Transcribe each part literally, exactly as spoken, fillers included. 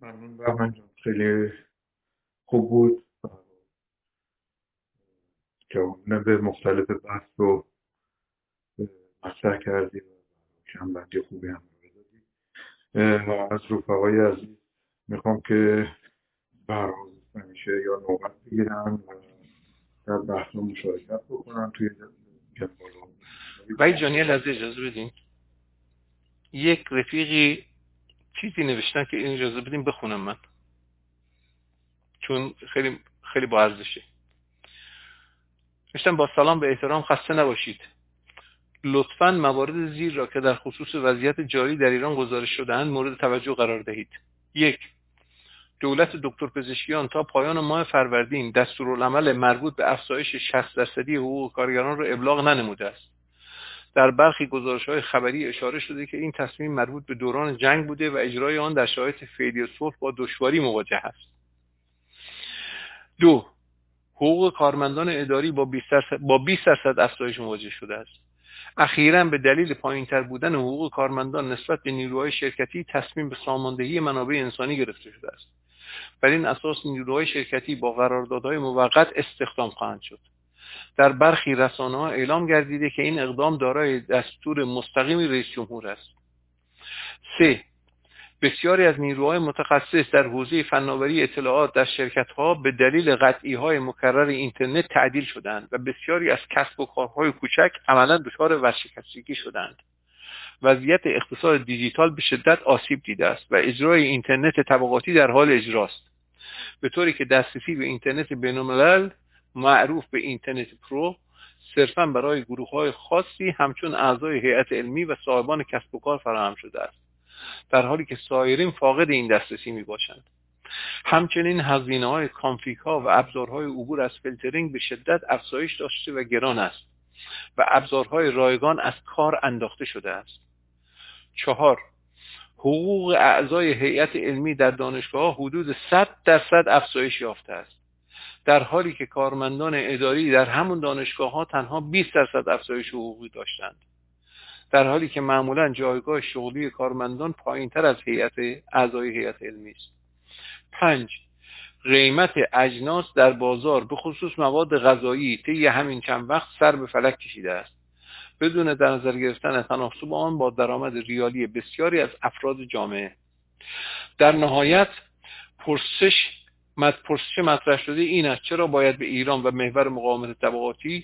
ممنون بهمن جان، خیلی خوب بود. جوابونه به مختلف بحث رو مطرح کردی و جنبندی خوبی هم دادی. از رفقای عزیز میخوام که برنامه همیشه یا نوبت بگیرن و در بحث رو مشارکت بکنن توی جنبال. وای جانی لحظه اجازه بدین، یک رفیقی چیزی نوشتن که این اجازه بدین بخونم من، چون خیلی خیلی با ارزشه. نوشتن با سلام، به احترام، خسته نباشید. لطفاً موارد زیر را که در خصوص وضعیت جاری در ایران گزارش شده‌اند مورد توجه قرار دهید. یک، دولت دکتر پزشکیان تا پایان ماه فروردین دستورالعمل مربوط به افزایش شصت درصدی حقوق کارگران را ابلاغ ننموده است. در برخی گزارش‌های خبری اشاره شده که این تصمیم مربوط به دوران جنگ بوده و اجرای آن در شرایط فعلی صلح با دشواری مواجه است. دو، حقوق کارمندان اداری با بیست درصد با بیست درصد افزایش مواجه شده است. اخیراً به دلیل پایین‌تر بودن حقوق کارمندان نسبت به نیروهای شرکتی تصمیم به ساماندهی منابع انسانی گرفته شده است. بر این اساس نیروهای شرکتی با قراردادهای موقت استخدام خواهند شد. در برخی رسانه‌ها اعلام گردیده که این اقدام دارای دستور مستقیم رئیس جمهور است. سه، بسیاری از نیروهای متخصص در حوزه فناوری اطلاعات در شرکت‌ها به دلیل قطعی‌های مکرر اینترنت تعدیل شدند و بسیاری از کسب و کارهای کوچک عملاً دچار ورشکستگی شدند. وضعیت اقتصاد دیجیتال به شدت آسیب دیده است و اجرای اینترنت طبقاتی در حال اجراست، به طوری که دسترسی به اینترنت بین‌الملل معروف به اینترنت پرو صرفاً برای گروه‌های خاصی همچون اعضای هیئت علمی و صاحبان کسب و کار فراهم شده است، در حالی که سایرین فاقد این دسترسی میباشند. همچنین هزینه‌های کانفیگ‌ها و ابزارهای عبور از فیلترینگ به شدت افزایش داشته و گران است و ابزارهای رایگان از کار انداخته شده است. چهار، حقوق اعضای هیئت علمی در دانشگاه‌ها حدود صد درصد افزایش یافته است، در حالی که کارمندان اداری در همون دانشگاه‌ها تنها بیست درصد افزایش حقوقی داشتند، در حالی که معمولاً جایگاه شغلی کارمندان پایین‌تر از هیئت اعضای هیئت علمی است. پنج، قیمت اجناس در بازار به خصوص مواد غذایی طی همین چند وقت سر به فلک کشیده است، بدون در نظر گرفتن تناسب آن با درآمد ریالی بسیاری از افراد جامعه. در نهایت پرسش مت پرسش مطرح شده این است: چرا باید به ایران و محور مقاومت طبقاتی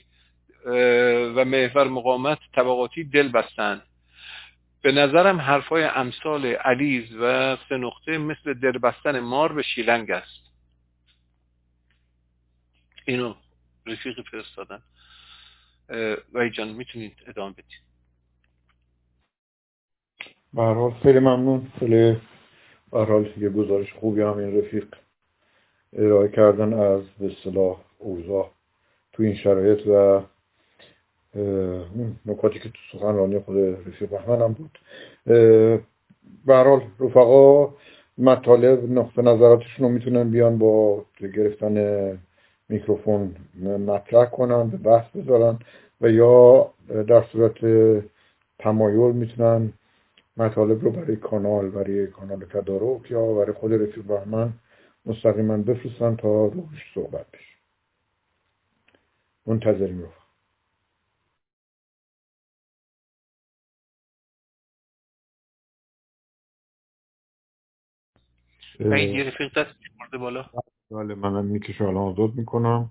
و محور مقاومت طبقاتی دل بستند؟ به نظرم حرفای امثال علیز و سه نقطه مثل دل بستن مار به شیلنگ است. اینو رفیقی فرستادن. وای جان میتونید ادامه بدید؟ به هر حال خیلی ممنون. خیلی به هر حال یه گزارش خوبی هم این رفیق ارائه کردن از به اصطلاح اوضاع تو این شرایط و اون نکاتی که تو سخنرانی خود رفیق بهمن هم بود. به هر حال رفقا مطالب نقطه نظراتشون رو میتونن بیان با گرفتن میکروفون مطرح کنن، به بحث بذارن و یا در صورت تمایل میتونن مطالب رو برای کانال برای کانال تدارک یا برای خود رفیق بهمن مستقیما بفرستن تا روش صحبت بشه. منتظریم رو. این یه رفیق دست برده بالا. بله منم میکشو الان آزاد میکنم.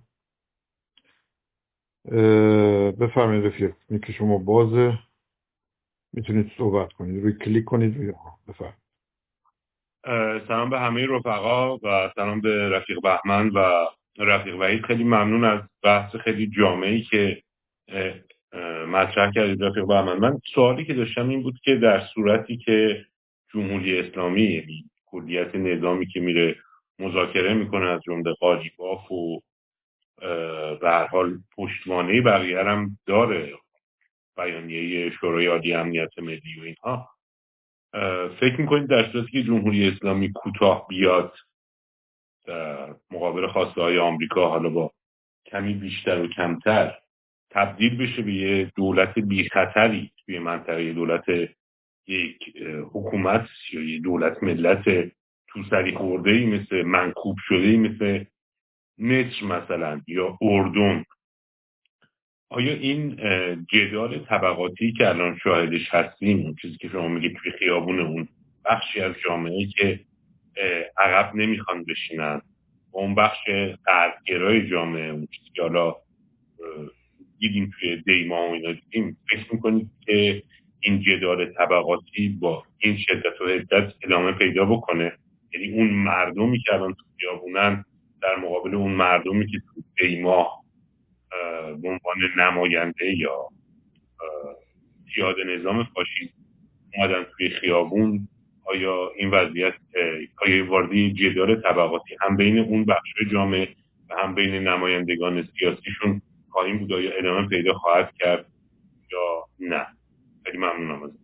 بفرمایید رفیق، میکش شما بازه، میتونید صحبت کنید، روی کلیک کنید روی بفرمایید. سلام به همه رفقا و سلام به رفیق بهمن و رفیق وحید. خیلی ممنون از بحث خیلی جامعی که مطرح کردید رفیق بهمن. من سوالی که داشتم این بود که در صورتی که جمهوری اسلامی، یعنی کلیت نظامی که میره مذاکره میکنه از جمله قالیباف و به هر حال پشتوانه بقیه هم داره، بیانیه شورای عالی امنیت ملی و اینها، فکر میکنید در صورتی که جمهوری اسلامی کوتاه بیاد در مقابل خواسته های آمریکا، حالا با کمی بیشتر و کمتر، تبدیل بشه به یه دولت بی خطری توی منطقه، دولت یک حکومت یا یه دولت ملت تو سری خورده ای مثل منکوب شده ای مثل مصر مثلا یا اردن، آیا این جدال طبقاتی که الان شاهدش هستیم، اون چیزی که شما میگید توی خیابون، اون بخشی از جامعه که عقب نمیخوان بشینن، اون بخش غربگرای جامعه، اون چیزی که حالا دیدیم توی دیما و اینا دیدیم، فکر میکنید که این جدال طبقاتی با این شدت و حدت ادامه پیدا بکنه؟ یعنی اون مردمی که الان تو خیابونن در مقابل اون مردمی که تو دیما به عنوان نماینده یا پیاد نظام فاشیست اومدن توی خیابون، آیا این وضعیت آیا واردی جدال طبقاتی هم بین اون بخش جامعه و هم بین نمایندگان سیاسیشون خواهیم بود؟ آیا ادامه پیدا خواهد کرد یا نه؟ خیلی ممنونم از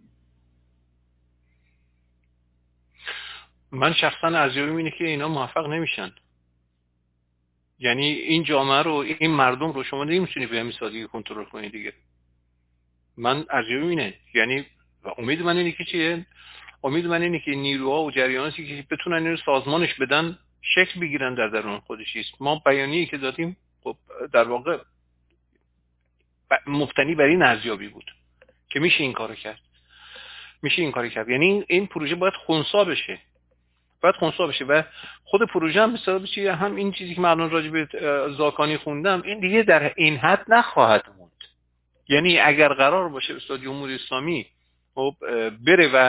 من شخصا ارزیابیم اینه که اینا موفق نمیشن. یعنی این جامعه رو، این مردم رو شما نمیتونی به همین سادگی کنترل کنی دیگه. من ارزیابیم اینه. یعنی و امید من اینه که چیه؟ امید من اینه که نیروها و جریاناتی که بتونن اینو سازمانش بدن شکل بگیرن در درون خودشیست. ما بیانیه‌ای که دادیم خب در واقع مبتنی بر این ارزیابی بود که میشه این کارو کرد. میشه این کارو کرد. یعنی این, این پروژه باید خنثی بشه. باید خنثی بشه و خود پروژه هم مثلا بشه هم این چیزی که من الان راجع به زاکانی خوندم، این دیگه در این حد نخواهد موند. یعنی اگر قرار باشه استاد جمهوری اسلامی خب بره و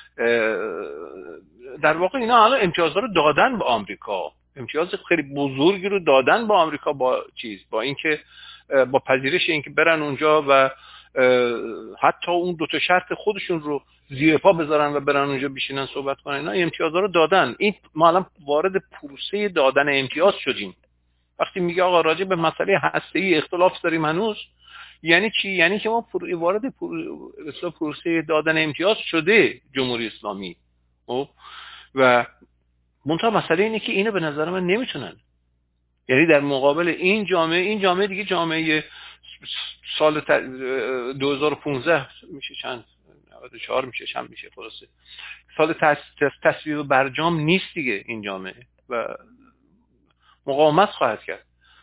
در واقع اینا الان امتیازها رو دادن به آمریکا، امتیاز خیلی بزرگی رو دادن به آمریکا با چیز با اینکه با پذیرش اینکه برن اونجا و حتی اون دو تا شرط خودشون رو زیر پا بذارن و برن اونجا بشینن صحبت کنن، اینا امتیازها رو دادن. این ما الان وارد پروسه دادن امتیاز شدیم. وقتی میگه آقا راجع به مسئله هسته‌ای اختلاف داریم هنوز، یعنی چی؟ یعنی که ما وارد پروسه دادن امتیاز شده جمهوری اسلامی. خب و منتها مسئله اینه که اینو به نظر من نمیتونن، یعنی در مقابل این جامعه، این جامعه دیگه جامعه سال دو هزار و پانزده میشه چند نود و چهار میشه چند میشه خلاصه سال تصویب برجام نیست دیگه این جامعه و مقاومت خواهد کرد.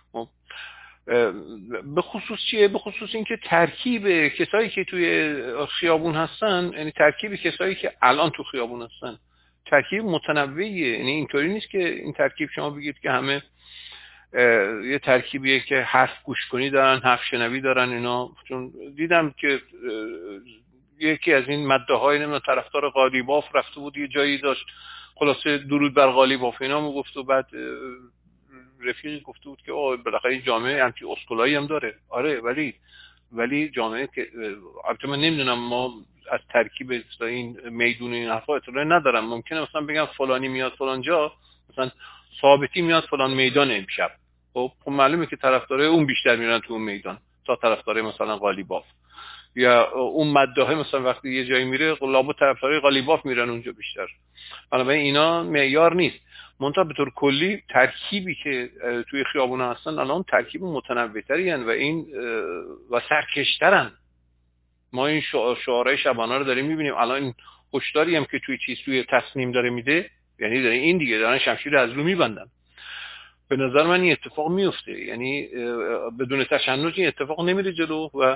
به خصوص چیه؟ به خصوص اینکه ترکیب کسایی که توی خیابون هستن، یعنی ترکیب کسایی که الان تو خیابون هستن ترکیب متنوعیه. یعنی اینطوری نیست که این ترکیب شما بگید که همه یه ترکیبیه که حرف گوش کنی دارن، حرف شنوی دارن. اینا چون دیدم که یکی از این مده های نمیدونم طرفدار قالیباف رفته بود یه جایی داشت خلاصه درود بر قالیباف اینا میگفت و بعد رفیقی گفته بود که آه بالاخره این جامعه همچین اسکولایی هم داره. آره ولی ولی جامعه که البته من نمیدونم، ما از ترکیب این میدون این حرفا اطلاعی ندارم. ممکنه مثلا بگم فلانی میاد فلان جا، مثلا ثابتی میاد فلان میدان امشب، خب خب معلومه که طرفدارای اون بیشتر میرن تو اون میدان تا طرفدارای مثلا قالیباف، یا اون مداحه مثلا وقتی یه جایی میره لابد طرفدارای قالیباف میرن اونجا بیشتر. بنابراین اینا معیار نیست. منتها به طور کلی ترکیبی که توی خیابونا هستن الان ترکیب متنوع‌تری هستن و این و سرکشترن. ما این شعارهای شبانه رو داریم میبینیم. الان این هشداری هم که توی چیز توی تصمیم داره میده، یعنی داره این دیگه دارن شمشیر از رو میبندن. به نظر من این اتفاق میفته، یعنی بدون تشنج این اتفاق نمیره جلو و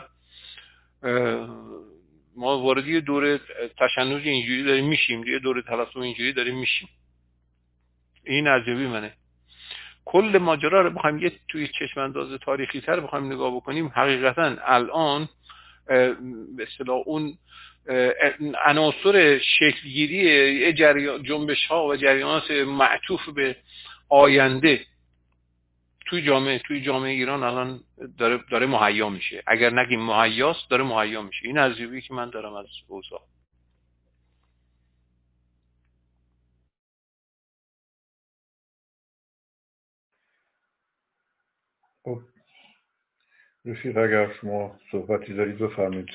ما وارد یه دوره تشنج اینجوری داریم میشیم، یه دوره تلاشم اینجوری داریم میشیم. این ارزیابی منه. کل ماجرا رو بخوایم یه توی چشم انداز تاریخی تر بخوایم نگاه بکنیم، حقیقتا الان به اصطلاح اون عناصر شکلگیری جریان جنبش ها و جریانات معطوف به آینده توی جامعه توی جامعه ایران الان داره داره مهیا میشه. اگر نگیم مهیاست، داره مهیا میشه. این ارزیابی که من دارم از اوضاع. خب رفیق اگر شما صحبتی دارید بفرمید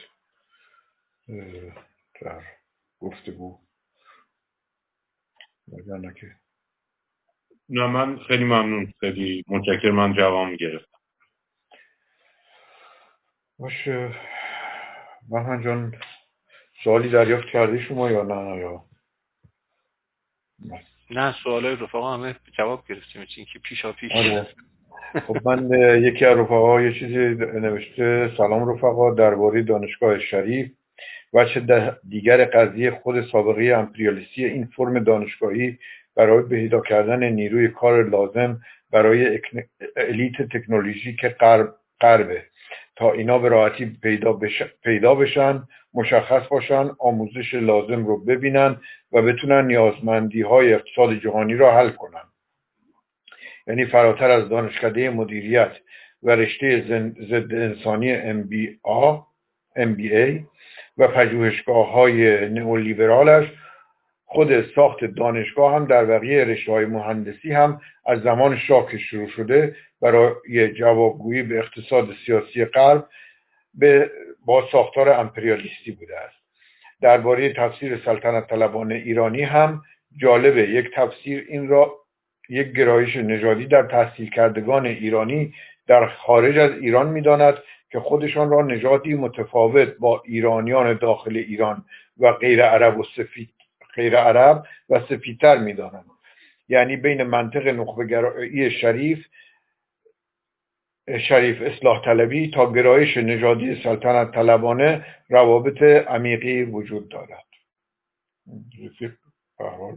در گفتگو. وگرنه که نه، من خیلی ممنون، خیلی متشکرم. من جواب گرفتم. باشه بهمن جان، سوالی دریافت کردی شما یا نه؟ یا نه سوالای رفقا همه جواب گرفتیم، این که پیشا پیش. آره. خب من یکی از رفقا یه چیزی نوشته: سلام رفقا، درباره دانشگاه شریف وجه دیگر قضیه خود سابقه امپریالیستی این فرم دانشگاهی برای پیدا کردن نیروی کار لازم برای الیت تکنولوژیک غرب غربه تا اینا به راحتی پیدا, بش... پیدا بشن، مشخص باشن، آموزش لازم رو ببینن و بتونن نیازمندی های اقتصاد جهانی را حل کنن. یعنی فراتر از دانشکده مدیریت و رشته ضد انسانی ام بی ای و پژوهشگاه های نئولیبرالش، خود ساخت دانشگاه هم در بقیه رشته‌های مهندسی هم از زمان شاک شروع شده برای جوابگویی به اقتصاد سیاسی غرب به با ساختار امپریالیستی بوده است. درباره تفسیر سلطنت طلبان ایرانی هم جالبه. یک تفسیر این را یک گرایش نژادی در تحصیل کردگان ایرانی در خارج از ایران می‌داند که خودشان را نژادی متفاوت با ایرانیان داخل ایران و غیر عرب و سفید غیر عرب و سفیدتر می‌دانند. یعنی بین منطق نخبه‌گرایی شریف شریف اصلاح طلبی تا گرایش نژادی سلطنت طلبانه روابط عمیقی وجود دارد. رفیق بهرحال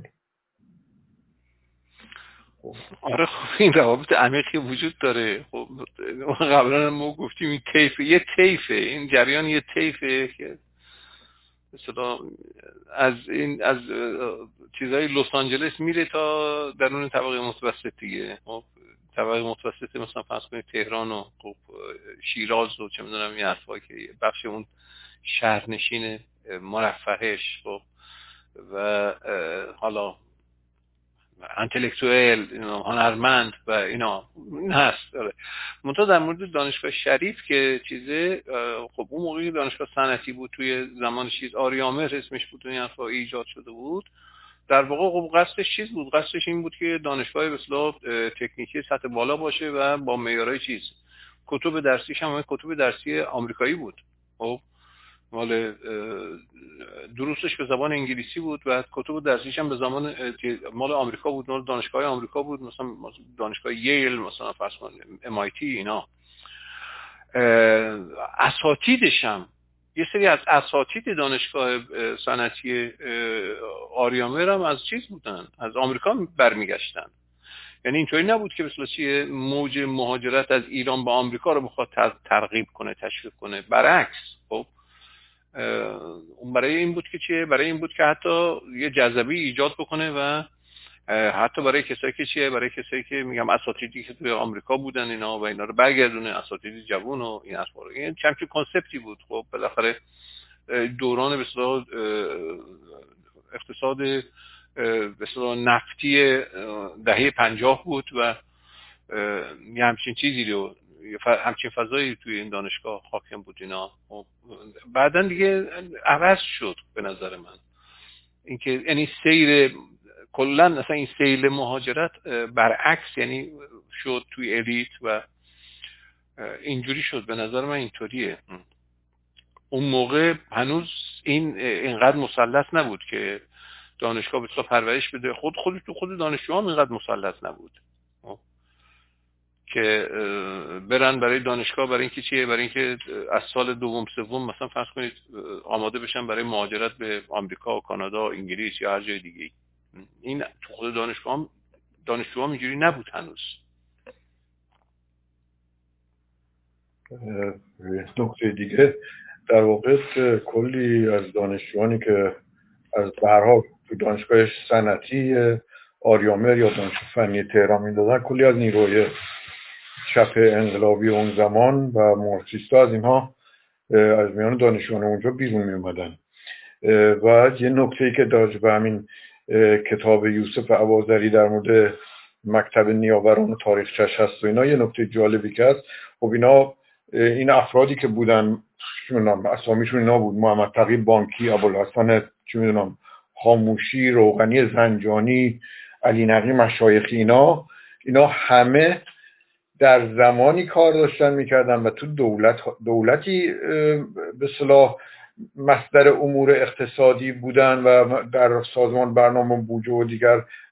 آره خب این روابط عمیقی وجود داره. خب قبلا ما گفتیم این طیفه یه طیفه این جریان یه طیفه که مثلا از این از چیزای لس آنجلس میره تا درون طبقه متوسط دیگه. خب طبقه متوسط مثلا فرض کنید تهران و خب شیراز و چه میدونم این حرفا که بخش اون شهرنشین مرفهش خب و حالا انتلکتوئل هنرمند و اینا این هست. داره منتها در مورد دانشگاه شریف که چیزه خب اون موقعی دانشگاه صنعتی بود توی زمان چیز آریامهر اسمش بود، این حرفا ایجاد شده بود. در واقع خب قصدش چیز بود، قصدش این بود که دانشگاه به اصطلاح تکنیکی سطح بالا باشه و با معیارهای چیز. کتب درسیش هم کتب درسی آمریکایی بود. خب مال دروسش به زبان انگلیسی بود و کتب درسیش هم به زبان مال آمریکا بود، مال دانشگاه آمریکا بود، مثلا دانشگاه ییل، مثلا فرض کنید ام آی تی. اینا اساتیدش هم یه سری از اساتید دانشگاه صنعتی آریامهر هم از چیز بودن، از آمریکا برمیگشتن. یعنی اینطوری نبود که مثلا چیه موج مهاجرت از ایران به آمریکا رو بخواد ترغیب کنه، تشویق کنه. برعکس خب اون برای این بود که چیه برای این بود که حتی یه جذبی ایجاد بکنه و حتی برای کسایی که چیه برای کسایی که میگم اساتیدی که توی آمریکا بودن اینا و اینا رو برگردونه، اساتید جوون و این اصلا این چمچه کانسپتی بود. خب بالاخره دوران به اصطلاح اقتصاد به اصطلاح نفتی دهه پنجاه بود و یه همچین چیزی رو همچین فضایی توی این دانشگاه حاکم بود اینا. بعدن دیگه عوض شد به نظر من اینکه یعنی سیر کلا مثلا این سیل مهاجرت برعکس یعنی شد توی الیت و اینجوری شد. به نظر من اینطوریه. اون موقع هنوز این اینقدر مسلط نبود که دانشگاه به اصطلاح پرورش بده. خود خود تو خود دانشجوها هم اینقدر مسلط نبود که برن برای دانشگاه برای اینکه چیه برای اینکه از سال دوم سوم مثلا فرض کنید آماده بشن برای مهاجرت به آمریکا و کانادا و انگلیس یا هر جای دیگه. این تو خود دانشگاه هم دانشجوها اینجوری نبود هنوز. نکته دیگه در واقع کلی از دانشجوانی که از برها تو دانشگاه صنعتی آریامهر یا دانشگاه فنی تهران میدادن، کلی از نیروی چپ انقلابی اون زمان و مارکسیستا از اینها از میان دانشجویان اونجا بیرون می اومدن. و یه نکته‌ای که راجع به همین کتاب یوسف عوازری در مورد مکتب نیاوران و تاریخچه‌اش هست و اینا، یه نکته جالبی که هست. خب اینا این افرادی که بودن چونم اسامیشون اینا بود: محمد تقی بانکی، ابوالحسن چه میدونم خاموشی، روغنی زنجانی، علی نقی مشایخی، اینا اینا همه در زمانی کار داشتن میکردن و تو دولت دولتی به اصطلاح مصدر امور اقتصادی بودن و در سازمان برنامه بودجه و دیگر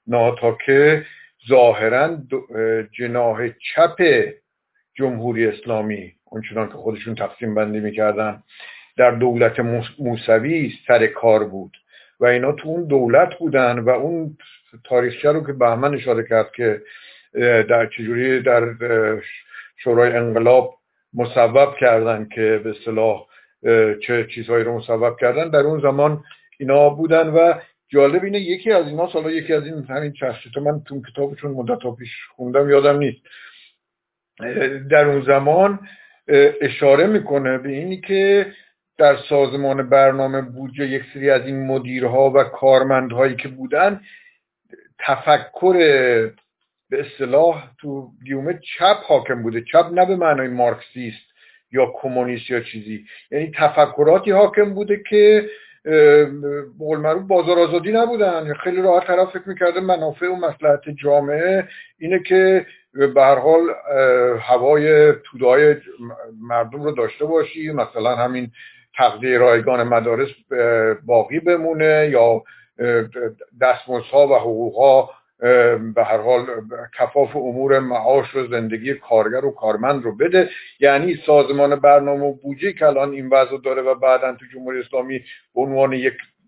ناتاکه ظاهرا جناح چپ جمهوری اسلامی اونچنان که خودشون تقسیم بندی میکردن در دولت موسوی سر کار بود و اینا تو اون دولت بودن و اون تاریخچه رو که بهمن اشاره کرد که در چجوری در شورای انقلاب مصوب کردن که به اصطلاح چه چیزهایی رو مصوب کردن، در اون زمان اینا بودن. و جالب اینه یکی از اینا سالا یکی از این همین شخصیت من تو کتابشون مدت ها پیش خوندم یادم نیست، در اون زمان اشاره میکنه به اینی که در سازمان برنامه بودجه یک سری از این مدیرها و کارمندهایی که بودن تفکر به اصطلاح تو گیومه چپ حاکم بوده. چپ نه به معنای مارکسیست یا کمونیست یا چیزی، یعنی تفکراتی حاکم بوده که به قول معروف بازار آزادی نبودن. خیلی راحت طرف فکر میکرده منافع و مصلحت جامعه اینه که به هر حال هوای توده‌های مردم رو داشته باشی، مثلا همین تغذیه رایگان مدارس باقی بمونه یا دستمزدها و حقوقها به هر حال کفاف امور معاش و زندگی کارگر و کارمند رو بده. یعنی سازمان برنامه و بودجه که الان این وضع داره و بعداً تو جمهوری اسلامی به عنوان یک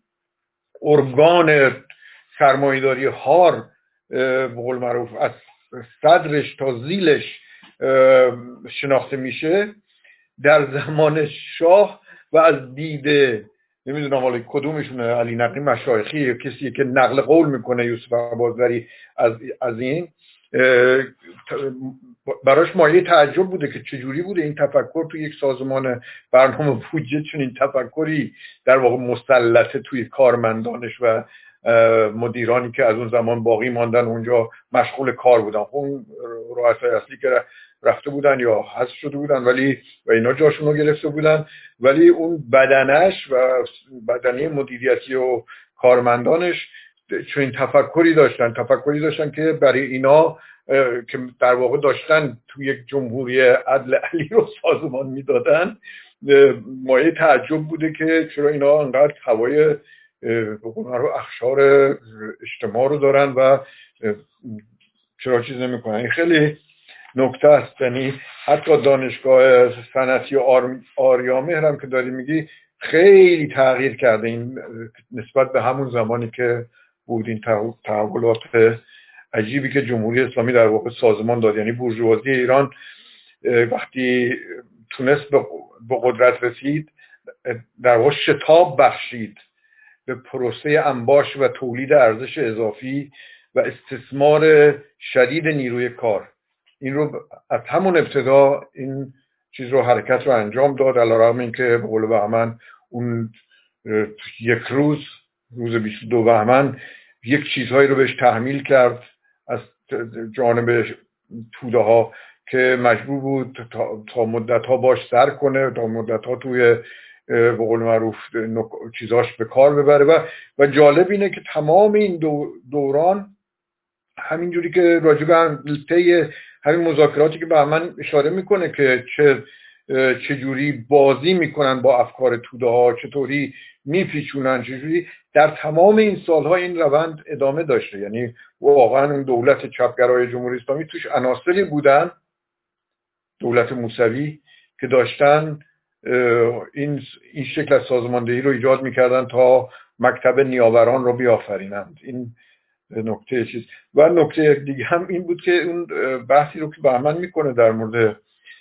ارگان سرمایه‌داری هار به قول معروف از صدرش تا زیلش شناخته میشه، در زمان شاه و از دیده نمیدونم حالا کدومشونه، علی نقی مشایخی یا کسی که نقل قول میکنه یوسف عباسزری از از این، براش مایه تعجب بوده که چجوری بوده این تفکر توی یک سازمان برنامه بودجه چون این تفکری در واقع مسلطه توی کارمندانش و مدیرانی که از اون زمان باقی ماندن اونجا مشغول کار بودن. خب اون رؤسای اصلی که رفته بودن یا حذف شده بودن ولی و اینا جاشون رو گرفته بودن، ولی اون بدنش و بدنی مدیریتی و کارمندانش چون این تفکری داشتن تفکری داشتن که برای اینا که در واقع داشتن توی یک جمهوری عدل علی رو سازمان میدادن مایه تعجب بوده که چرا اینا انقدر هوای رو اخشار اجتماع رو دارن و چرا چیز نمی کنن. این خیلی نکته است. یعنی حتی دانشگاه صنعتی آریامهر هم که داری میگی خیلی تغییر کرده این نسبت به همون زمانی که بود این تحولات عجیبی که جمهوری اسلامی در واقع سازمان داد. یعنی بورژوازی ایران وقتی تونست به قدرت رسید در واقع شتاب بخشید به پروسه انباش و تولید ارزش اضافی و استثمار شدید نیروی کار. این رو از همون ابتدا این چیز رو حرکت رو انجام داد، علیرغم این که به قول بهمن اون یک روز روز بیست و دو بهمن یک چیزهایی رو بهش تحمیل کرد از جانب توده ها که مجبور بود تا, تا مدت ها باش سر کنه، تا مدت ها توی به قول معروف چیزاش به کار ببره. و و جالب اینه که تمام این دو دوران همینجوری که راجع به طی همین مذاکراتی که به من اشاره میکنه که چه چجوری بازی میکنن با افکار توده ها، چطوری میپیچونن، چجوری در تمام این سالها این روند ادامه داشته. یعنی واقعا اون دولت چپگرای جمهوری اسلامی توش عناصری بودن، دولت موسوی، که داشتن این این شکل از سازماندهی رو ایجاد میکردن تا مکتب نیاوران رو بیافرینند. این نکته چیز. و نکته دیگه هم این بود که اون بحثی رو که بهمن میکنه در مورد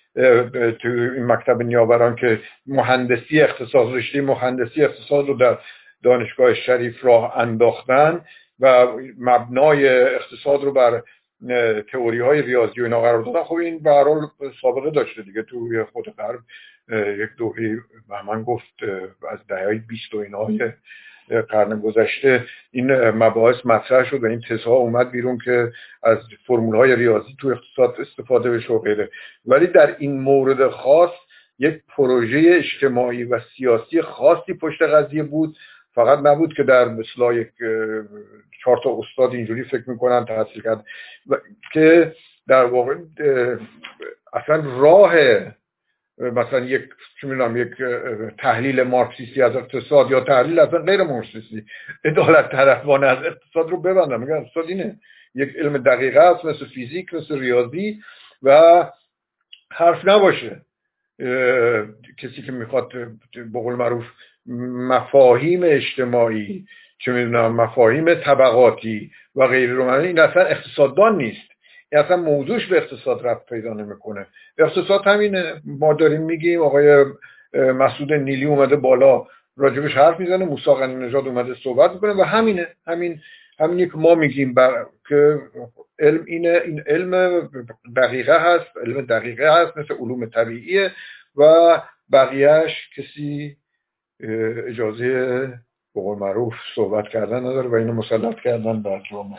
تو این مکتب نیاوران که مهندسی اقتصاد، رشته مهندسی اقتصاد رو در دانشگاه شریف راه انداختن و مبنای اقتصاد رو بر تئوری های ریاضی و اینا قرار دادن. خب این به هر حال سابقه داشته دیگه، توی خود غرب یک دوره بهمن گفت از دهه بیست و اینهای قرن گذشته این مباحث مطرح شد و این تزها اومد بیرون که از فرمول‌های ریاضی تو اقتصاد استفاده بشه و غیره. ولی در این مورد خاص یک پروژه اجتماعی و سیاسی خاصی پشت قضیه بود، فقط نبود که در مثلا یک چهار تا استاد اینجوری فکر میکنن تحصیل کرد و که در واقع اصلا راه مثلا یک چه می‌دونم یک تحلیل مارکسیستی از اقتصاد یا تحلیل اصلا غیر مارکسیستی عدالت طلبانه از اقتصاد رو ببندم. میگم اقتصاد اینه، یک علم دقیقه است مثل فیزیک مثل ریاضی و حرف نباشه کسی که میخواد به قول معروف مفاهیم اجتماعی چه میدونم مفاهیم طبقاتی و غیره رو، این اصلا اقتصاددان نیست، این اصلا موضوعش به اقتصاد ربط پیدا نمیکنه. اقتصاد همینه، ما داریم میگیم آقای مسعود نیلی اومده بالا راجبش حرف میزنه، موسی قنی نژاد اومده صحبت میکنه و همینه، همین همینی که ما میگیم بر... که علم اینه، این علم دقیقه هست، علم دقیقه هست مثل علوم طبیعیه و بقیهش کسی اجازه به قول معروف صحبت کردن نداره و اینو مسلط کردن بر جامعه.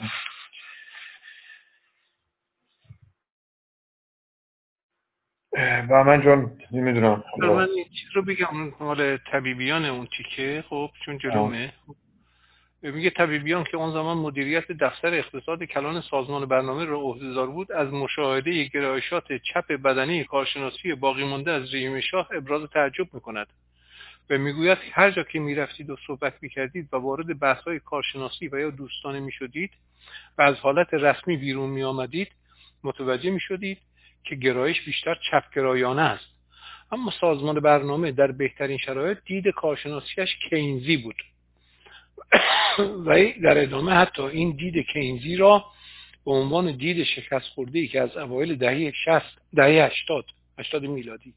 و من جان نمیدونم من این چیز رو بگم مال طبیبیان اون تیکه، خب چون جلومه میگه طبیبیان که اون زمان مدیریت دفتر اقتصاد کلان سازمان برنامه را عهده‌دار بود، از مشاهده گرایشات چپ بدنی کارشناسی باقی مانده از رژیم شاه ابراز تعجب میکند و میگوید هر جا که میرفتید و صحبت میکردید و وارد بحث‌های کارشناسی و یا دوستانه میشدید و از حالت رسمی بیرون میآمدید متوجه میشدید که گرایش بیشتر چپگرایانه است. اما سازمان برنامه در بهترین شرایط دید کارشناسیش کینزی بود و در ادامه حتی این دید کینزی را به عنوان دید شکست خورده‌ای که از اوایل دهه شصت دهه هشتاد هشتاد میلادی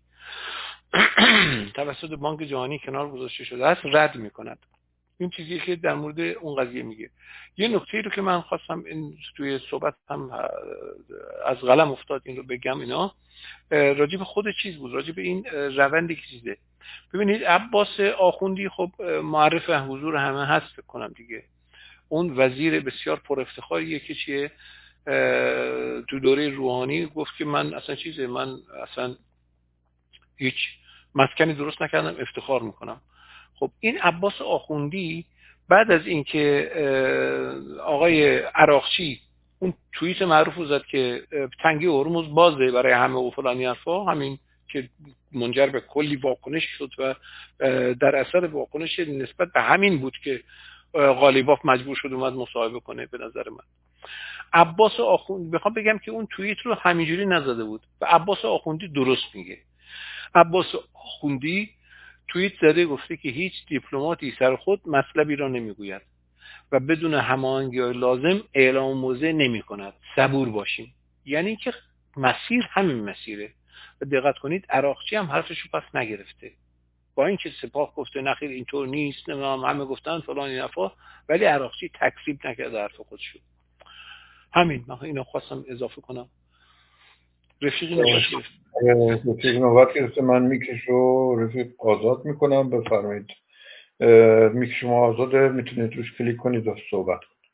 توسط بانک جهانی کنار گذاشته شده است رد می‌کند. این چیزی که در مورد اون قضیه میگه. یه نکته‌ای رو که من خواستم این توی صحبت هم از قلم افتاد این رو بگم، اینا راجع به خود چیز بود، راجع به این روندی که چیزه. ببینید عباس آخوندی خب معرف حضور همه هست فکر کنم دیگه، اون وزیر بسیار پر افتخاریه که چیه تو دوره روحانی گفت که من اصلا چیزه من اصلا هیچ مسکنی درست نکردم افتخار میکنم. خب این عباس آخوندی بعد از اینکه آقای عراقچی اون توییت معروف رو زد که تنگه هرمز بازه برای همه و فلانی حرفا، همین که منجر به کلی واکنش شد و در اثر واکنش نسبت به همین بود که غالیباف مجبور شد اومد مصاحبه کنه. به نظر من عباس آخوندی بخوام بگم که اون توییت رو همینجوری نزده بود و عباس آخوندی درست میگه. عباس آخوندی توییت زده گفته که هیچ دیپلماتی سر خود مطلبی را نمیگوید و بدون هماهنگی لازم اعلام موضع نمی کند. صبور باشیم. یعنی که مسیر همین مسیره و دقت کنید عراقچی هم حرفشو پس نگرفته، با اینکه سپاه گفته نخیر اینطور نیست، نمیدونم همه گفتن فلان این حرفا، ولی عراقچی تکذیب نکرده حرف خودشو. همین من اینو خواستم اضافه کنم. رفیق نوبت گرفت. رفیق نوبت گرفته، من میکش رو رفیق آزاد میکنم. بفرمایید میک شما آزاده، میتونید روش کلیک کنید و صحبت کنید.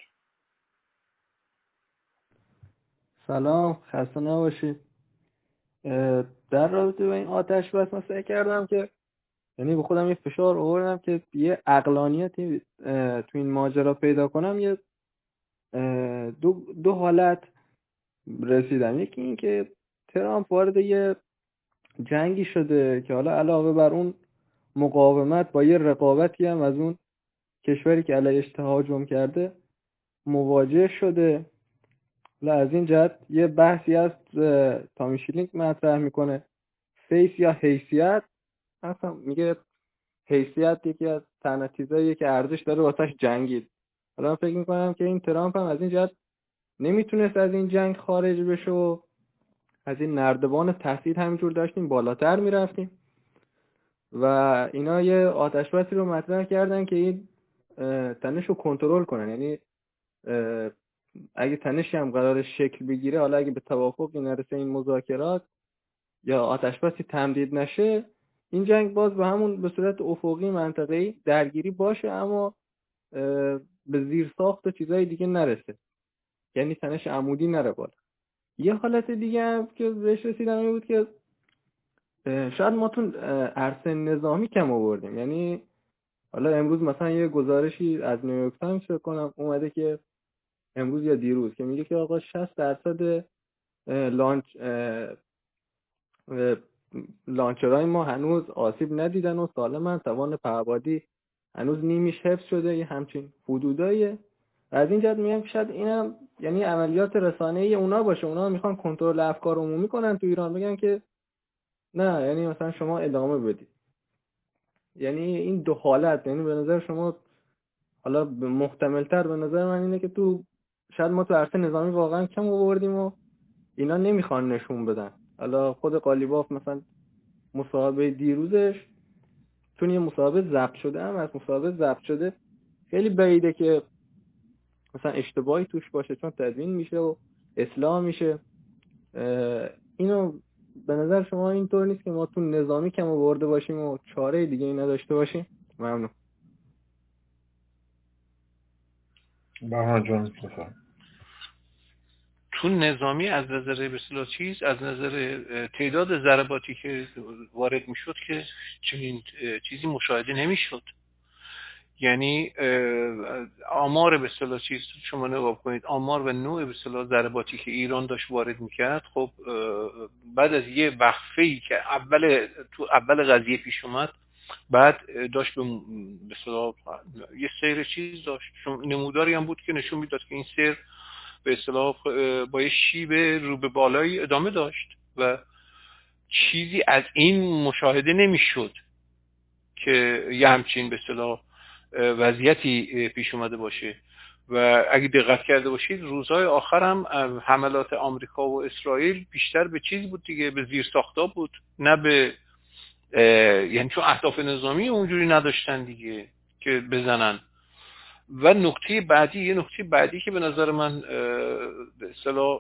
سلام، خسته نباشید. در رابطه با این آتش بس من سعی کردم که یعنی به خودم یه فشار آوردم که یه عقلانیتی تو این ماجرا پیدا کنم. یه دو, دو حالت رسیدم. یکی این که ترامپ وارد یه جنگی شده که حالا علاوه بر اون مقاومت با یه رقابتی هم از اون کشوری که علیهش تهاجم کرده مواجه شده. و از این جهت یه بحثی هست تامی شیلینگ مطرح میکنه، فیس یا حیثیت. اصلا میگه حیثیت یکی از تنها چیزاییه که ارزش داره واسش جنگید. حالا من فکر میکنم که این ترامپ هم از این جهت نمیتونست از این جنگ خارج بشه و از این نردبان تهدید همینجور داشتیم بالاتر میرفتیم و اینا یه آتش بسی رو مطرح کردن که این تنش رو کنترل کنن. یعنی اگه تنشی هم قرار شکل بگیره، حالا اگه به توافقی نرسه این مذاکرات یا آتش بسی تمدید نشه، این جنگ باز به همون به صورت افقی منطقه‌ای درگیری باشه اما به زیر ساخت و چیزای دیگه نرسه، یعنی تنش عمودی نره بالا. یه حالت دیگه هم که بهش رسیدم این بود که شاید ما تو عرصه نظامی کم آوردیم. یعنی حالا امروز مثلا یه گزارشی از نیویورک تایمز فکر کنم اومده که امروز یا دیروز که میگه که آقا شصت درصد لانچ لانچرهای ما هنوز آسیب ندیدن و سالمن، توان پهپادی هنوز نیمیش حفظ شده، یه همچین حدوداییه. از این جهت میگم که شاید اینم یعنی عملیات رسانه‌ای اونا باشه، اونا میخوان کنترل افکار عمومی کنن تو ایران، بگن که نه یعنی مثلا شما ادامه بدید. یعنی این دو حالت، یعنی به نظر شما حالا محتمل‌تر به نظر من اینه که تو شاید ما تو عرصه نظامی واقعا کم آوردیم و اینا نمیخوان نشون بدن. حالا خود قالیباف مثلا مصاحبه دیروزش چون یه مصاحبه ضبط شده، هم از مصاحبه ضبط شده خیلی بعیده که مثلا اشتباهی توش باشه، چون تدوین میشه و اصلاح میشه. اینو به نظر شما اینطور نیست که ما تو نظامی کم آورده باشیم و چاره دیگه ای نداشته باشیم؟ ممنون. بهمن جان بفرمایید. تو نظامی از نظر به اصطلاح چیز، از نظر تعداد ضرباتی که وارد میشد که چنین چیزی مشاهده نمیشد. یعنی آمار به اصطلاح چیز شما نگاه کنید، آمار و نوع به اصطلاح ضرباتی که ایران داشت وارد میکرد، خب بعد از یه وقفه‌ای که اول تو اول قضیه پیش اومد، بعد داشت به اصطلاح یه سیر چیز داشت، نموداری هم بود که نشون میداد که این سیر به اصطلاح با یه شیب رو به بالایی ادامه داشت و چیزی از این مشاهده نمیشد که یه همچین به اصطلاح وضعیتی پیش اومده باشه. و اگه دقت کرده باشید روزهای آخر هم حملات آمریکا و اسرائیل بیشتر به چیزی بود دیگه، به زیر ساختا بود، نه به یعنی چون اهداف نظامی اونجوری نداشتن دیگه که بزنن. و نکته بعدی، یه نکته بعدی که به نظر من به اصطلاح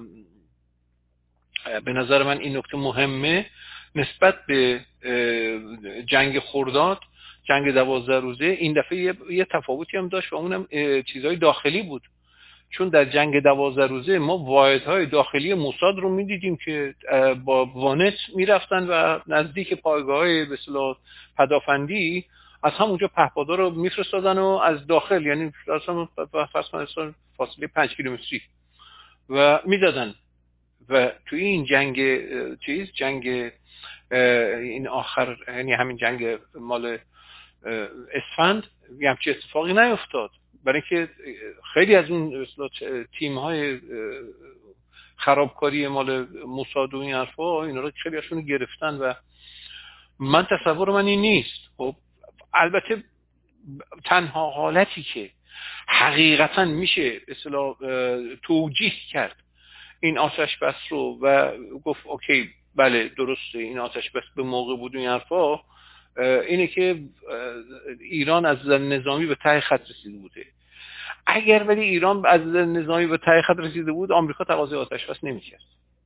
به نظر من این نکته مهمه نسبت به جنگ خرداد، جنگ دوازده روزه، این دفعه یه, یه تفاوتی هم داشت و اونم چیزهای داخلی بود. چون در جنگ دوازده روزه ما واحدهای داخلی موساد رو میدیدیم که با وانت میرفتن و نزدیک پایگاه‌های به اصطلاح پدافندی از همونجا پهپادا رو میفرستادن و از داخل، یعنی اصلا فاصله فاصله پنج کیلومتری و میدادن. و تو این جنگ چیز جنگ این آخر، یعنی همین جنگ مال اسفند، یه همچین اتفاقی نیفتاد، برای که خیلی از اون تیم‌های خرابکاری مال موساد و این حرفا اینا رو خیلی هاشون گرفتن و من تصور من این نیست. خب البته تنها حالتی که حقیقتا میشه اصطلاح توجیه کرد این آتش بس رو و گفت اوکی بله درسته این آتش بس به موقع بود این حرفا، اینه که ایران از نظر نظامی به ته خط رسیده بوده. اگر ولی ایران از نظر نظامی به ته خط رسیده بود، آمریکا تقاضای آتش بس نمی‌کرد،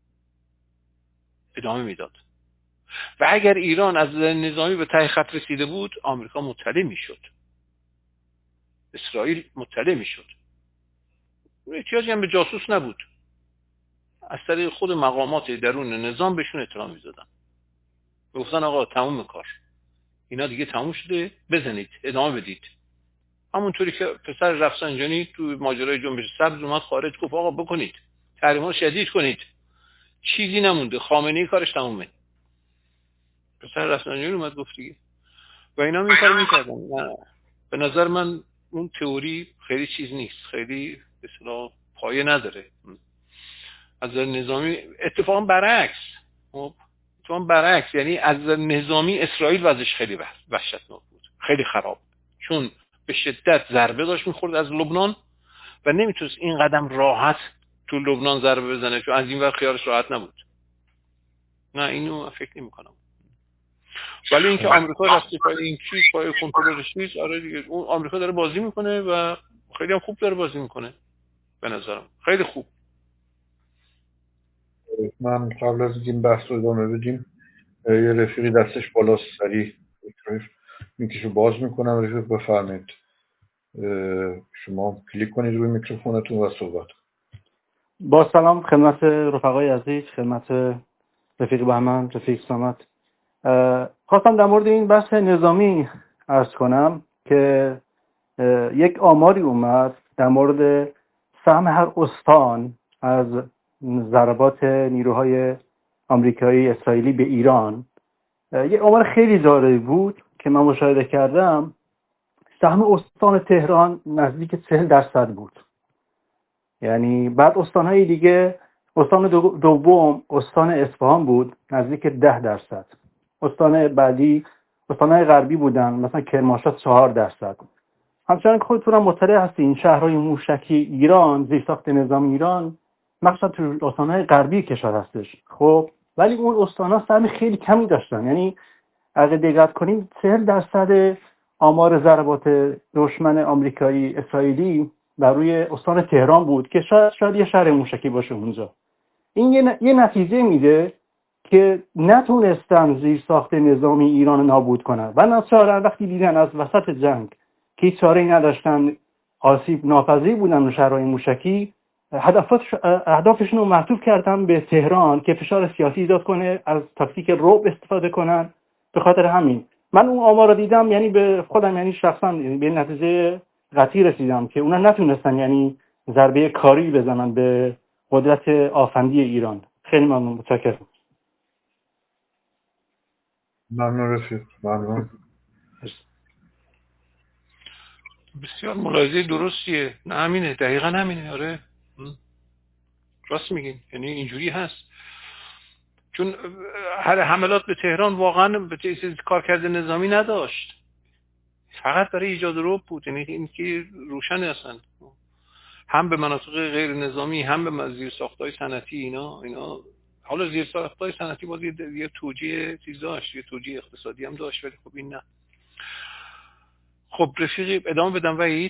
ادامه میداد. و اگر ایران از نظر نظامی به ته خط رسیده بود، آمریکا مطلع میشد، اسرائیل مطلع میشد، احتیاجی هم به جاسوس نبود، از طریق خود مقامات درون نظام بهشون اطلاع میدادن، گفتن آقا تموم کار، اینا دیگه تموم شده، بزنید ادامه بدید. همونطوری که پسر رفسنجانی تو ماجرای جنبش سبز اومد خارج گفت آقا بکنید، تحریم‌ها شدید کنید، چیزی نمونده، خامنه‌ای کارش تمومه. پسر رفسنجانی اومد گفت دیگه و اینا این کارو میکردن. به نظر من اون تئوری خیلی چیز نیست، خیلی به اصطلاح پایه نداره. از نظر نظامی اتفاقا برعکس، اتفاقا برعکس، یعنی از نظر نظامی اسرائیل وضعش خیلی وحشتناک بود، خیلی خراب، چون به شدت ضربه داشت میخورد از لبنان و نمیتونست این قدم راحت تو لبنان ضربه بزنه، چون از این ور خیالش راحت نبود. نه اینو فکر نمی کنم. ولی اینکه آمریکا رفته پای این چیز، پای کنترلش نیست، آره دیگه اون آمریکا داره بازی میکنه و خیلی هم خوب داره بازی میکنه به نظرم، خیلی خوب. من قبل از این بحث رو ادامه بدیم یه رفیقی دستش بالاست، سریع میکشو باز میکنم. رفیق بفرمایید، شما کلیک کنید روی میکروفونتون و صحبت. با سلام خدمت رفقای عزیز، خدمت رفیق بهمن، رفیق سامت. خواستم در مورد این بحث نظامی عرض کنم که یک آماری اومد در مورد سهم هر استان از ضربات نیروهای آمریکایی اسرائیلی به ایران یه آمار خیلی جالبی بود که من مشاهده کردم. سهم استان تهران نزدیک چهل درصد بود. یعنی بعد استانهای دیگه، استان دوم استان اصفهان بود نزدیک ده درصد. استان بعدی استانهای غربی بودن، مثلا کرمانشاه چهار درصد. همچنان که خودتونم مطلع هستین شهرهای موشکی ایران، زیرساخت نظامی ایران مخصوصا تو استانهای غربی کشور هستش. خب ولی اون استانها سهم خیلی کمی داشتن. یعنی اگه دقت کنیم چهل درصد آمار ضربات دشمن آمریکایی اسرائیلی بر روی استان تهران بود که شاید شاید یه شهر موشکی باشه اونجا. این یه, یه نتیجه میده که نتونستن زیرساخت نظامی ایران رو نابود کنن و ناچارن وقتی دیدن از وسط جنگ که چاره‌ای نداشتن، آسیب ناپذیر بودن شهرهای موشکی، اهدافشون رو معطوف کردن به تهران که فشار سیاسی ایجاد کنه، از تاکتیک رعب استفاده کنن. به خاطر همین من اون آمار رو دیدم، یعنی به خودم یعنی شخصا به نتیجه قطعی رسیدم که اونا نتونستن یعنی ضربه کاری بزنن به قدرت آفندی ایران. خیلی ممنون، متشکرم. ممنون رفیق، ممنون. بسیار ملاحظه درستیه. نه همینه، دقیقا همینه. آره راست میگین، یعنی اینجوری هست. چون هر حملات به تهران واقعا به چیز کارکرد نظامی نداشت، فقط برای ایجاد رعب بود. یعنی این که روشن هستن هم به مناطق غیر نظامی هم به زیرساخت‌های صنعتی. اینا اینا حالا زیرساخت‌های صنعتی باز یه توجیه چیز داشت، یه توجیه اقتصادی هم داشت، ولی خب این نه. خب رفیقی ادامه بدم وحید.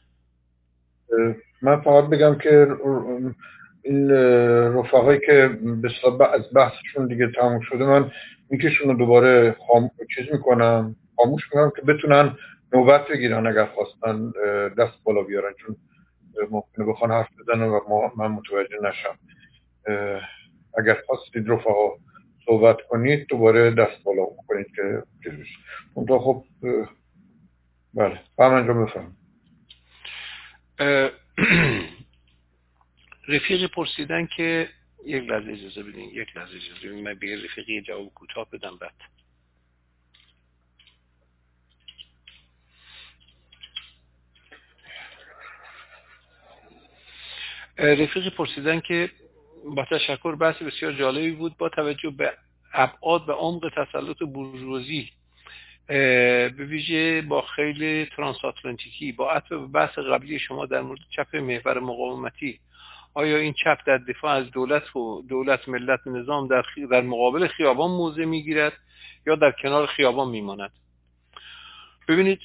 من فقط بگم که این رفقایی که به حساب از بحثشون دیگه تموم شده من میکشون رو دوباره خام... چیز میکنم خاموش میکنم که بتونن نوبت بگیرن اگر خواستن دست بالا بیارن، چون ممکنه بخوان حرف بزنن و ما من متوجه نشم. اگر خواستید رفقا صحبت کنید دوباره دست بالا کنید که چیز بشه. اونتا خب بله فهم انجام بفهم. رفیقی پرسیدن که یک لحظه اجازه بدین یک لحظه اجازه بدین من به رفیقی جواب کوتاه بدم. بعد رفیقی پرسیدن که با تشکر بحث بسیار جالبی بود، با توجه به ابعاد و عمق تسلط بورژوازی به ویژه با خیلی ترانس آتلانتیکی، با عطف به بحث قبلی شما در مورد چپ محور مقاومتی، آیا این چپ در دفاع از دولت و دولت ملت نظام در, خی... در مقابل خیابان موضع میگیرد یا در کنار خیابان میماند؟ ببینید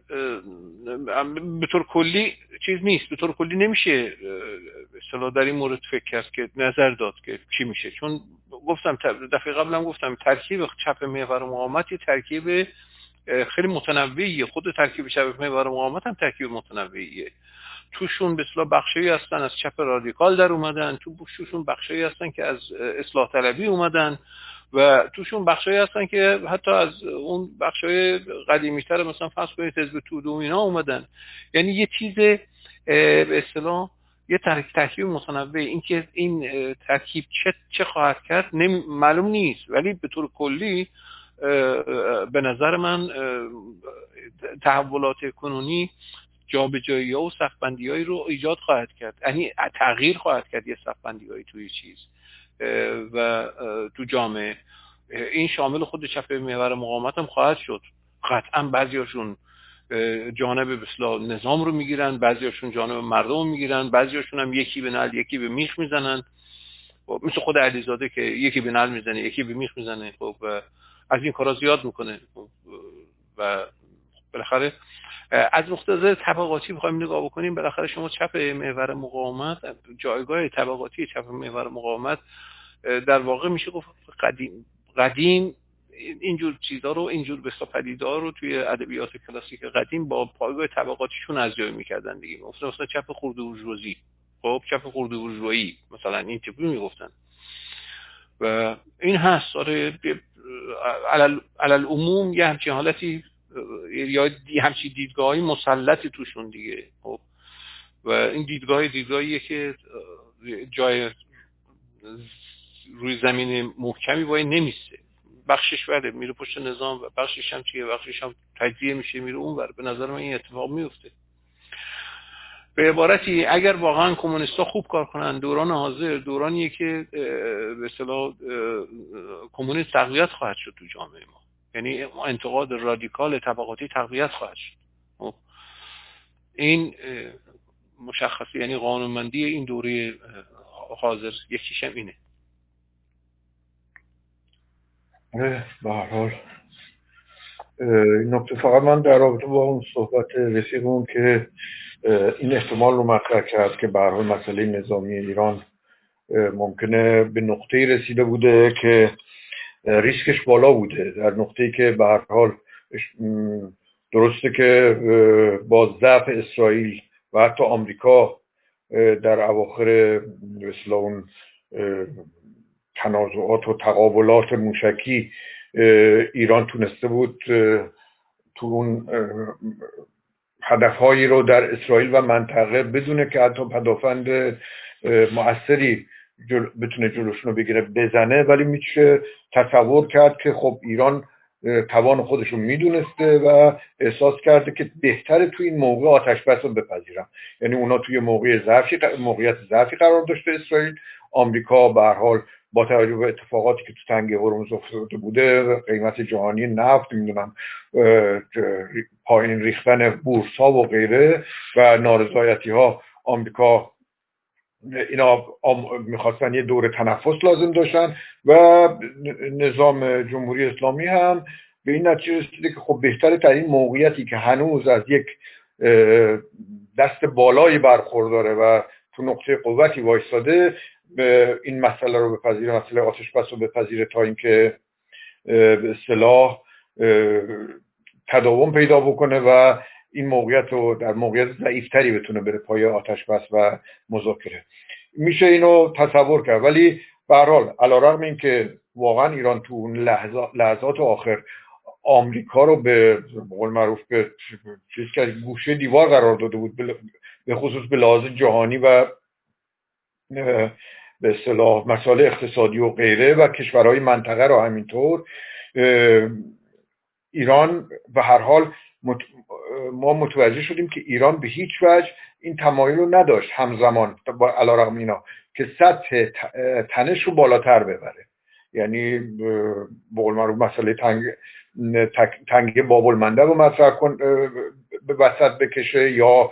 به طور کلی چیز نیست، به طور کلی نمیشه اصطلاح در این مورد فکر کرد که نظر داد که چی میشه، چون گفتم دفعه قبلم گفتم ترکیب چپ محور مقاومت یه ترکیب خیلی متنوعیه. خود ترکیب چپ محور مقاومت هم ترکیب متنوعیه. توشون به اصطلاح بخشایی هستن از چپ رادیکال در اومدن، توشون بخشایی هستن که از اصلاح طلبی اومدن و توشون بخشایی هستن که حتی از اون بخشای قدیمی‌تر مثلا فرض کنید حزب توده و اینا اومدن. یعنی یه چیز به اصطلاح یه ترکیب متنوع. این که این ترکیب چه چه خواهد کرد معلوم نیست، ولی به طور کلی به نظر من تحولات کنونی جابجایی‌ها و صف‌بندی‌هایی رو ایجاد خواهد کرد، یعنی تغییر خواهد کرد یه صف‌بندی‌هایی توی چیز و تو جامعه. این شامل خود چپ محور مقاومت هم خواهد شد. قطعا بعضیاشون جانب به اصطلاح نظام رو میگیرن، بعضیاشون جانب مردم رو میگیرن، بعضیاشون هم یکی به نعل یکی به میخ میزنن، مثل خود علیزاده که یکی به نعل میزنه یکی به میخ میزنه. خب از این کارا زیاد میکنه و بالاخره از نقطه نظر طبقاتی بخوایم نگاه بکنیم، بالاخره شما چپ محور مقاومت، جایگاه طبقاتی چپ محور مقاومت در واقع میشه گفت قدیم قدیم اینجور چیزا رو، اینجور به اصطلاح پدیده‌ها رو توی ادبیات کلاسیک قدیم با پایگاه طبقاتیشون ارزیابی می‌کردن دیگه. مثلا مثلا چپ خرد بورژوازی، خب چپ خرد بورژوایی مثلا این تیپی میگفتن و این هست. آره علل علل عموم یه همچین حالتی یا همچین دیدگاهی مسلطی توشون دیگه. خب و این دیدگاه دیدگاهیه که جای روی زمین محکمی وای نمیسته. بخشش بله میره پشت نظام و بخشش هم چیه، بخشش هم تجزیه میشه میره اون ور. به نظر من این اتفاق میفته. به عبارتی اگر واقعا کمونیست‌ها خوب کار کنن، دوران حاضر دورانیه که به اصطلاح کمونیسم تقویت خواهد شد تو جامعه ما. یعنی انتقاد رادیکال طبقاتی تقویت خواهد شد. این مشخصه، یعنی قانونمندی این دوره حاضر یکیش هم اینه. به هر حال این نکته فقط من در رابطه با اون صحبت رفیقمون که این احتمال رو مطرح کرد که به هر حال مسئله نظامی ایران ممکنه به نقطه‌ای رسیده بوده که ریسکش بالا بوده، در نقطه‌ای که به هر حال درسته که با ضعف اسرائیل و حتی آمریکا در اواخر مثل اون تنازعات و تقابلات موشکی ایران تونسته بود تو اون هدفهایی رو در اسرائیل و منطقه بدونه که حتی پدافند مؤثری جل... بتونه جلوشون رو بگیره بزنه، ولی میشه تصور کرد که خب ایران توان خودش رو میدونسته و احساس کرده که بهتره توی این موقع آتش بس رو بپذیرم. یعنی اونا توی موقع ضعفی موقعیت ضعفی قرار داشته اسرائیل. آمریکا به هر حال با توجه به اتفاقاتی که تو تنگه هرمز افتاده بوده، قیمت جهانی نفت، نمیدونم پایین ریختن بورس ها و غیره و نارضایتی ها، آمریکا اینا میخواستن یه دور تنفس لازم داشتن و نظام جمهوری اسلامی هم به این نتیجه رسیده که خب بهتره در این موقعیتی که هنوز از یک دست بالایی برخورداره و تو نقطه قوتی وایستاده این مسئله رو بپذیره، مسئله آتش بس رو بپذیره تا اینکه به اصطلاح تداوم پیدا بکنه و این موقعیت رو در موقعیت ضعیفتری بتونه بره پای آتش بس و مذاکره. میشه اینو تصور کرد، ولی به هر حال علیرغم این که واقعا ایران تو اون لحظات, لحظات آخر آمریکا رو به قول معروف به چیز که گوشه دیوار قرار داده بود، به خصوص به لحاظ جهانی و به اصطلاح مسائل اقتصادی و غیره و کشورهای منطقه رو همینطور، ایران به هر حال مت... ما متوجه شدیم که ایران به هیچ وجه این تمایل رو نداشت همزمان با علیرغم اینا که سطح تنش رو بالاتر ببره. یعنی به قول معروف مسئله تنگ تنگه بابالمنده رو مطرح کن به وسط بکشه یا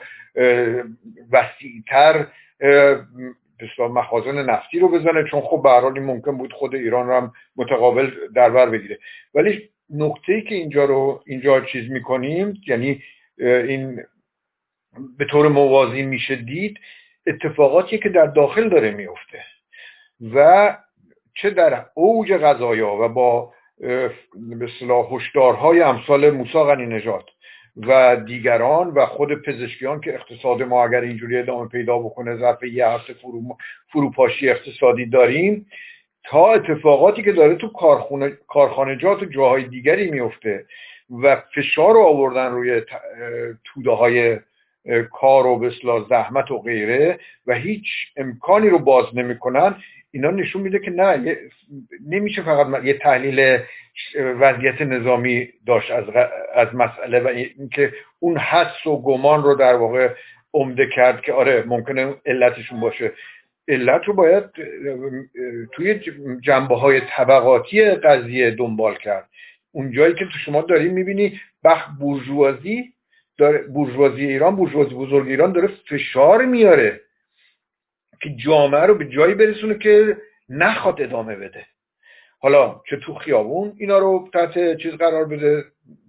وسیع‌تر بسیار مخازن نفتی رو بزنه، چون خب به هر حال این ممکن بود خود ایران رو هم متقابل در بر بگیره. ولی نقطه‌ای که اینجا رو اینجا چیز می‌کنیم، یعنی این به طور موازی میشه دید اتفاقاتی که در داخل داره میفته و چه در اوج قضایا و با به اصطلاح هشدارهای امثال موسی غنی‌نژاد و دیگران و خود پزشکیان که اقتصاد ما اگر اینجوری ادامه پیدا بکنه ظرف یه هفته فرو فروپاشی اقتصادی داریم، تا اتفاقاتی که داره تو کارخونه کارخانجات و جاهای دیگری میفته و فشار رو آوردن روی توده های کار و به اصطلاح زحمت و غیره و هیچ امکانی رو باز نمیکنن، اینا نشون میده که نه، نمیشه فقط یه تحلیل وضعیت نظامی داشت از از مسئله و اینکه اون حدس و گمان رو در واقع عمده کرد که آره ممکنه علتشون باشه. علت رو باید توی جنبه‌های طبقاتی قضیه دنبال کرد. اون جایی که تو شما داری میبینی بخ بورژوازی داره، بورژوازی ایران، بورژوازی بزرگ ایران داره فشار میاره که جامعه رو به جایی برسونه که نخواد ادامه بده. حالا چه تو خیابون اینا رو تحت چیز قرار بده،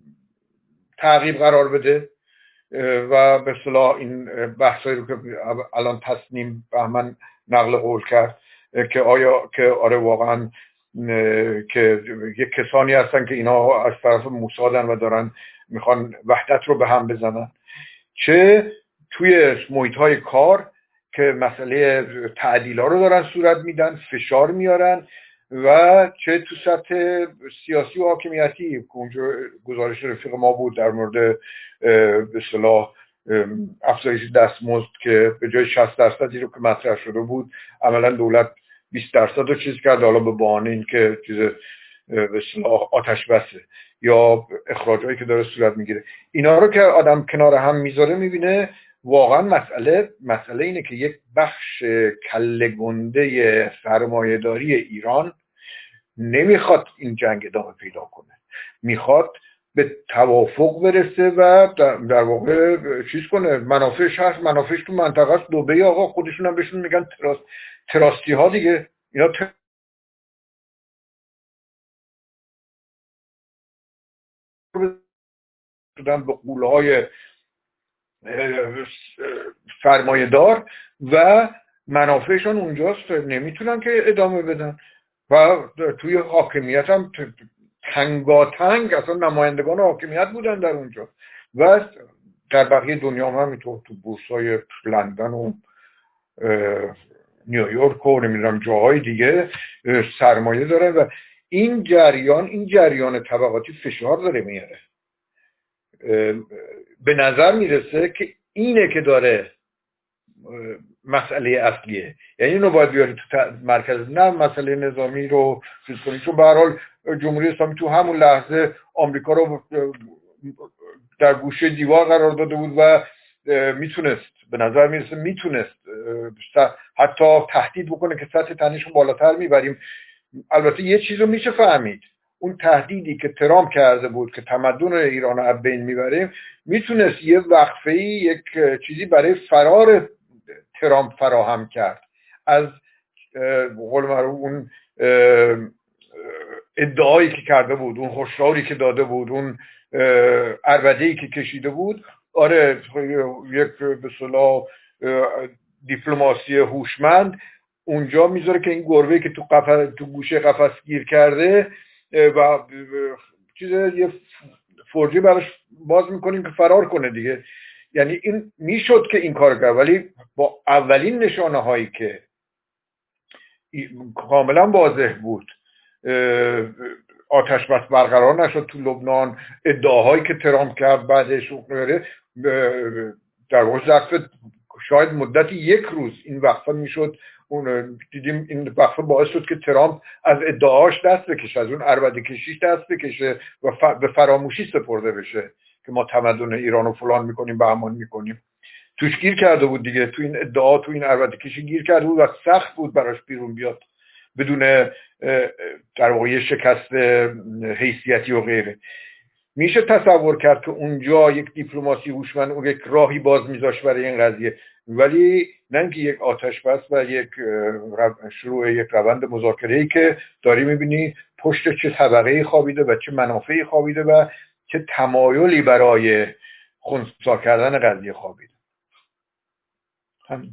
تعقیب قرار بده و به اصطلاح این بحثایی رو که الان تصنیم بهمن نقل قول کرد که آیا که آره واقعا که یک کسانی هستن که اینا از طرف موسادن و دارن میخوان وحدت رو به هم بزنن، چه توی محیط‌های کار که مسئله تعدیل‌ها رو دارن صورت میدن، فشار میارن، و چه تو سطح سیاسی و حاکمیتی که اونجا گزارش رفیق ما بود در مورد به اصطلاح افزایش دستمزد که به جای شصت درصدی رو که مطرح شده بود عملا دولت بیست درصد رو چیز کرده، حالا به بهانه این که چیز به اصطلاح آتش بسه یا اخراجایی که داره صورت میگیره. اینا رو که آدم کنار هم میذاره میبینه واقعا مسئله مسئله اینه که یک بخش کله گنده سرمایه‌داری ایران نمیخواد این جنگ ادامه پیدا کنه، میخواد به توافق برسه و در واقع چیز کنه. منافعش هست، منافعش تو منطقه است. دبی آقا خودشون هم بهشون میگن تراس تراستی ها دیگه. اینا تر... شدن به قولهای سرمایه دار و منافعشون اونجاست، نمیتونن که ادامه بدن و توی حاکمیت هم تنگاتنگ اصلا نمایندگان حاکمیت بودن در اونجا و در بقیه دنیا هم همینطور، تو بورسای لندن و نیویورک و نمیدونم جاهای دیگه سرمایه دارن و این جریان این جریان طبقاتی فشار داره میاره. به نظر میرسه که اینه که داره مسئله اصلیه، یعنی اینو باید بیاری تو مرکز، نه مسئله نظامی رو چیز کنی. چون به هر حال جمهوری اسلامی تو همون لحظه آمریکا رو در گوشه دیوار قرار داده بود و میتونست، به نظر میرسه میتونست حتی تهدید بکنه که سطح تنش رو بالاتر میبریم. البته یه چیز رو میشه فهمید، اون تهدیدی که ترامپ کرده بود که تمدن ایران رو از بین میبریم، میتونست یه وقفه‌ای یک چیزی برای فرار ترامپ فراهم کرد از قول معروف اون ادعایی که کرده بود، اون هشداری که داده بود، اون عربده‌ای که کشیده بود. آره یک به اصطلاح دیپلماسی هوشمند اونجا میذاره که این گربه‌ای که تو قفس تو گوشه قفس گیر کرده و چیز یه فرجی براش باز میکنیم که فرار کنه دیگه. یعنی این میشد که این کار کرد، ولی با اولین نشانه هایی که کاملا واضح بود آتش بس برقرار نشد تو لبنان، ادعاهایی که ترامپ کرد بعدش در واقع ظرف شاید مدتی یک روز این وقفه میشد. اون دیدیم این وقفه باعث شد که ترامپ از ادعاهاش دست بکشه، از اون عربده کشیش دست بکشه و ف... به فراموشی سپرده بشه که ما تمدن ایران رو فلان میکنیم بهمان میکنیم. توش گیر کرده بود دیگه، تو این ادعا تو این عربده کشی گیر کرده بود و سخت بود براش بیرون بیاد بدون در واقع شکست حیثیتی و غیره. میشه تصور کرد که اونجا یک دیپلماسی هوشمند اون یک راهی باز میذاشت برای این قضیه، ولی نه اینکه یک آتش بس و یک شروع یک روند مذاکره‌ای که داری میبینی پشت چه طبقه‌ای خوابیده و چه منافعی خوابیده و چه تمایلی برای خنثی کردن قضیه خوابیده. همین.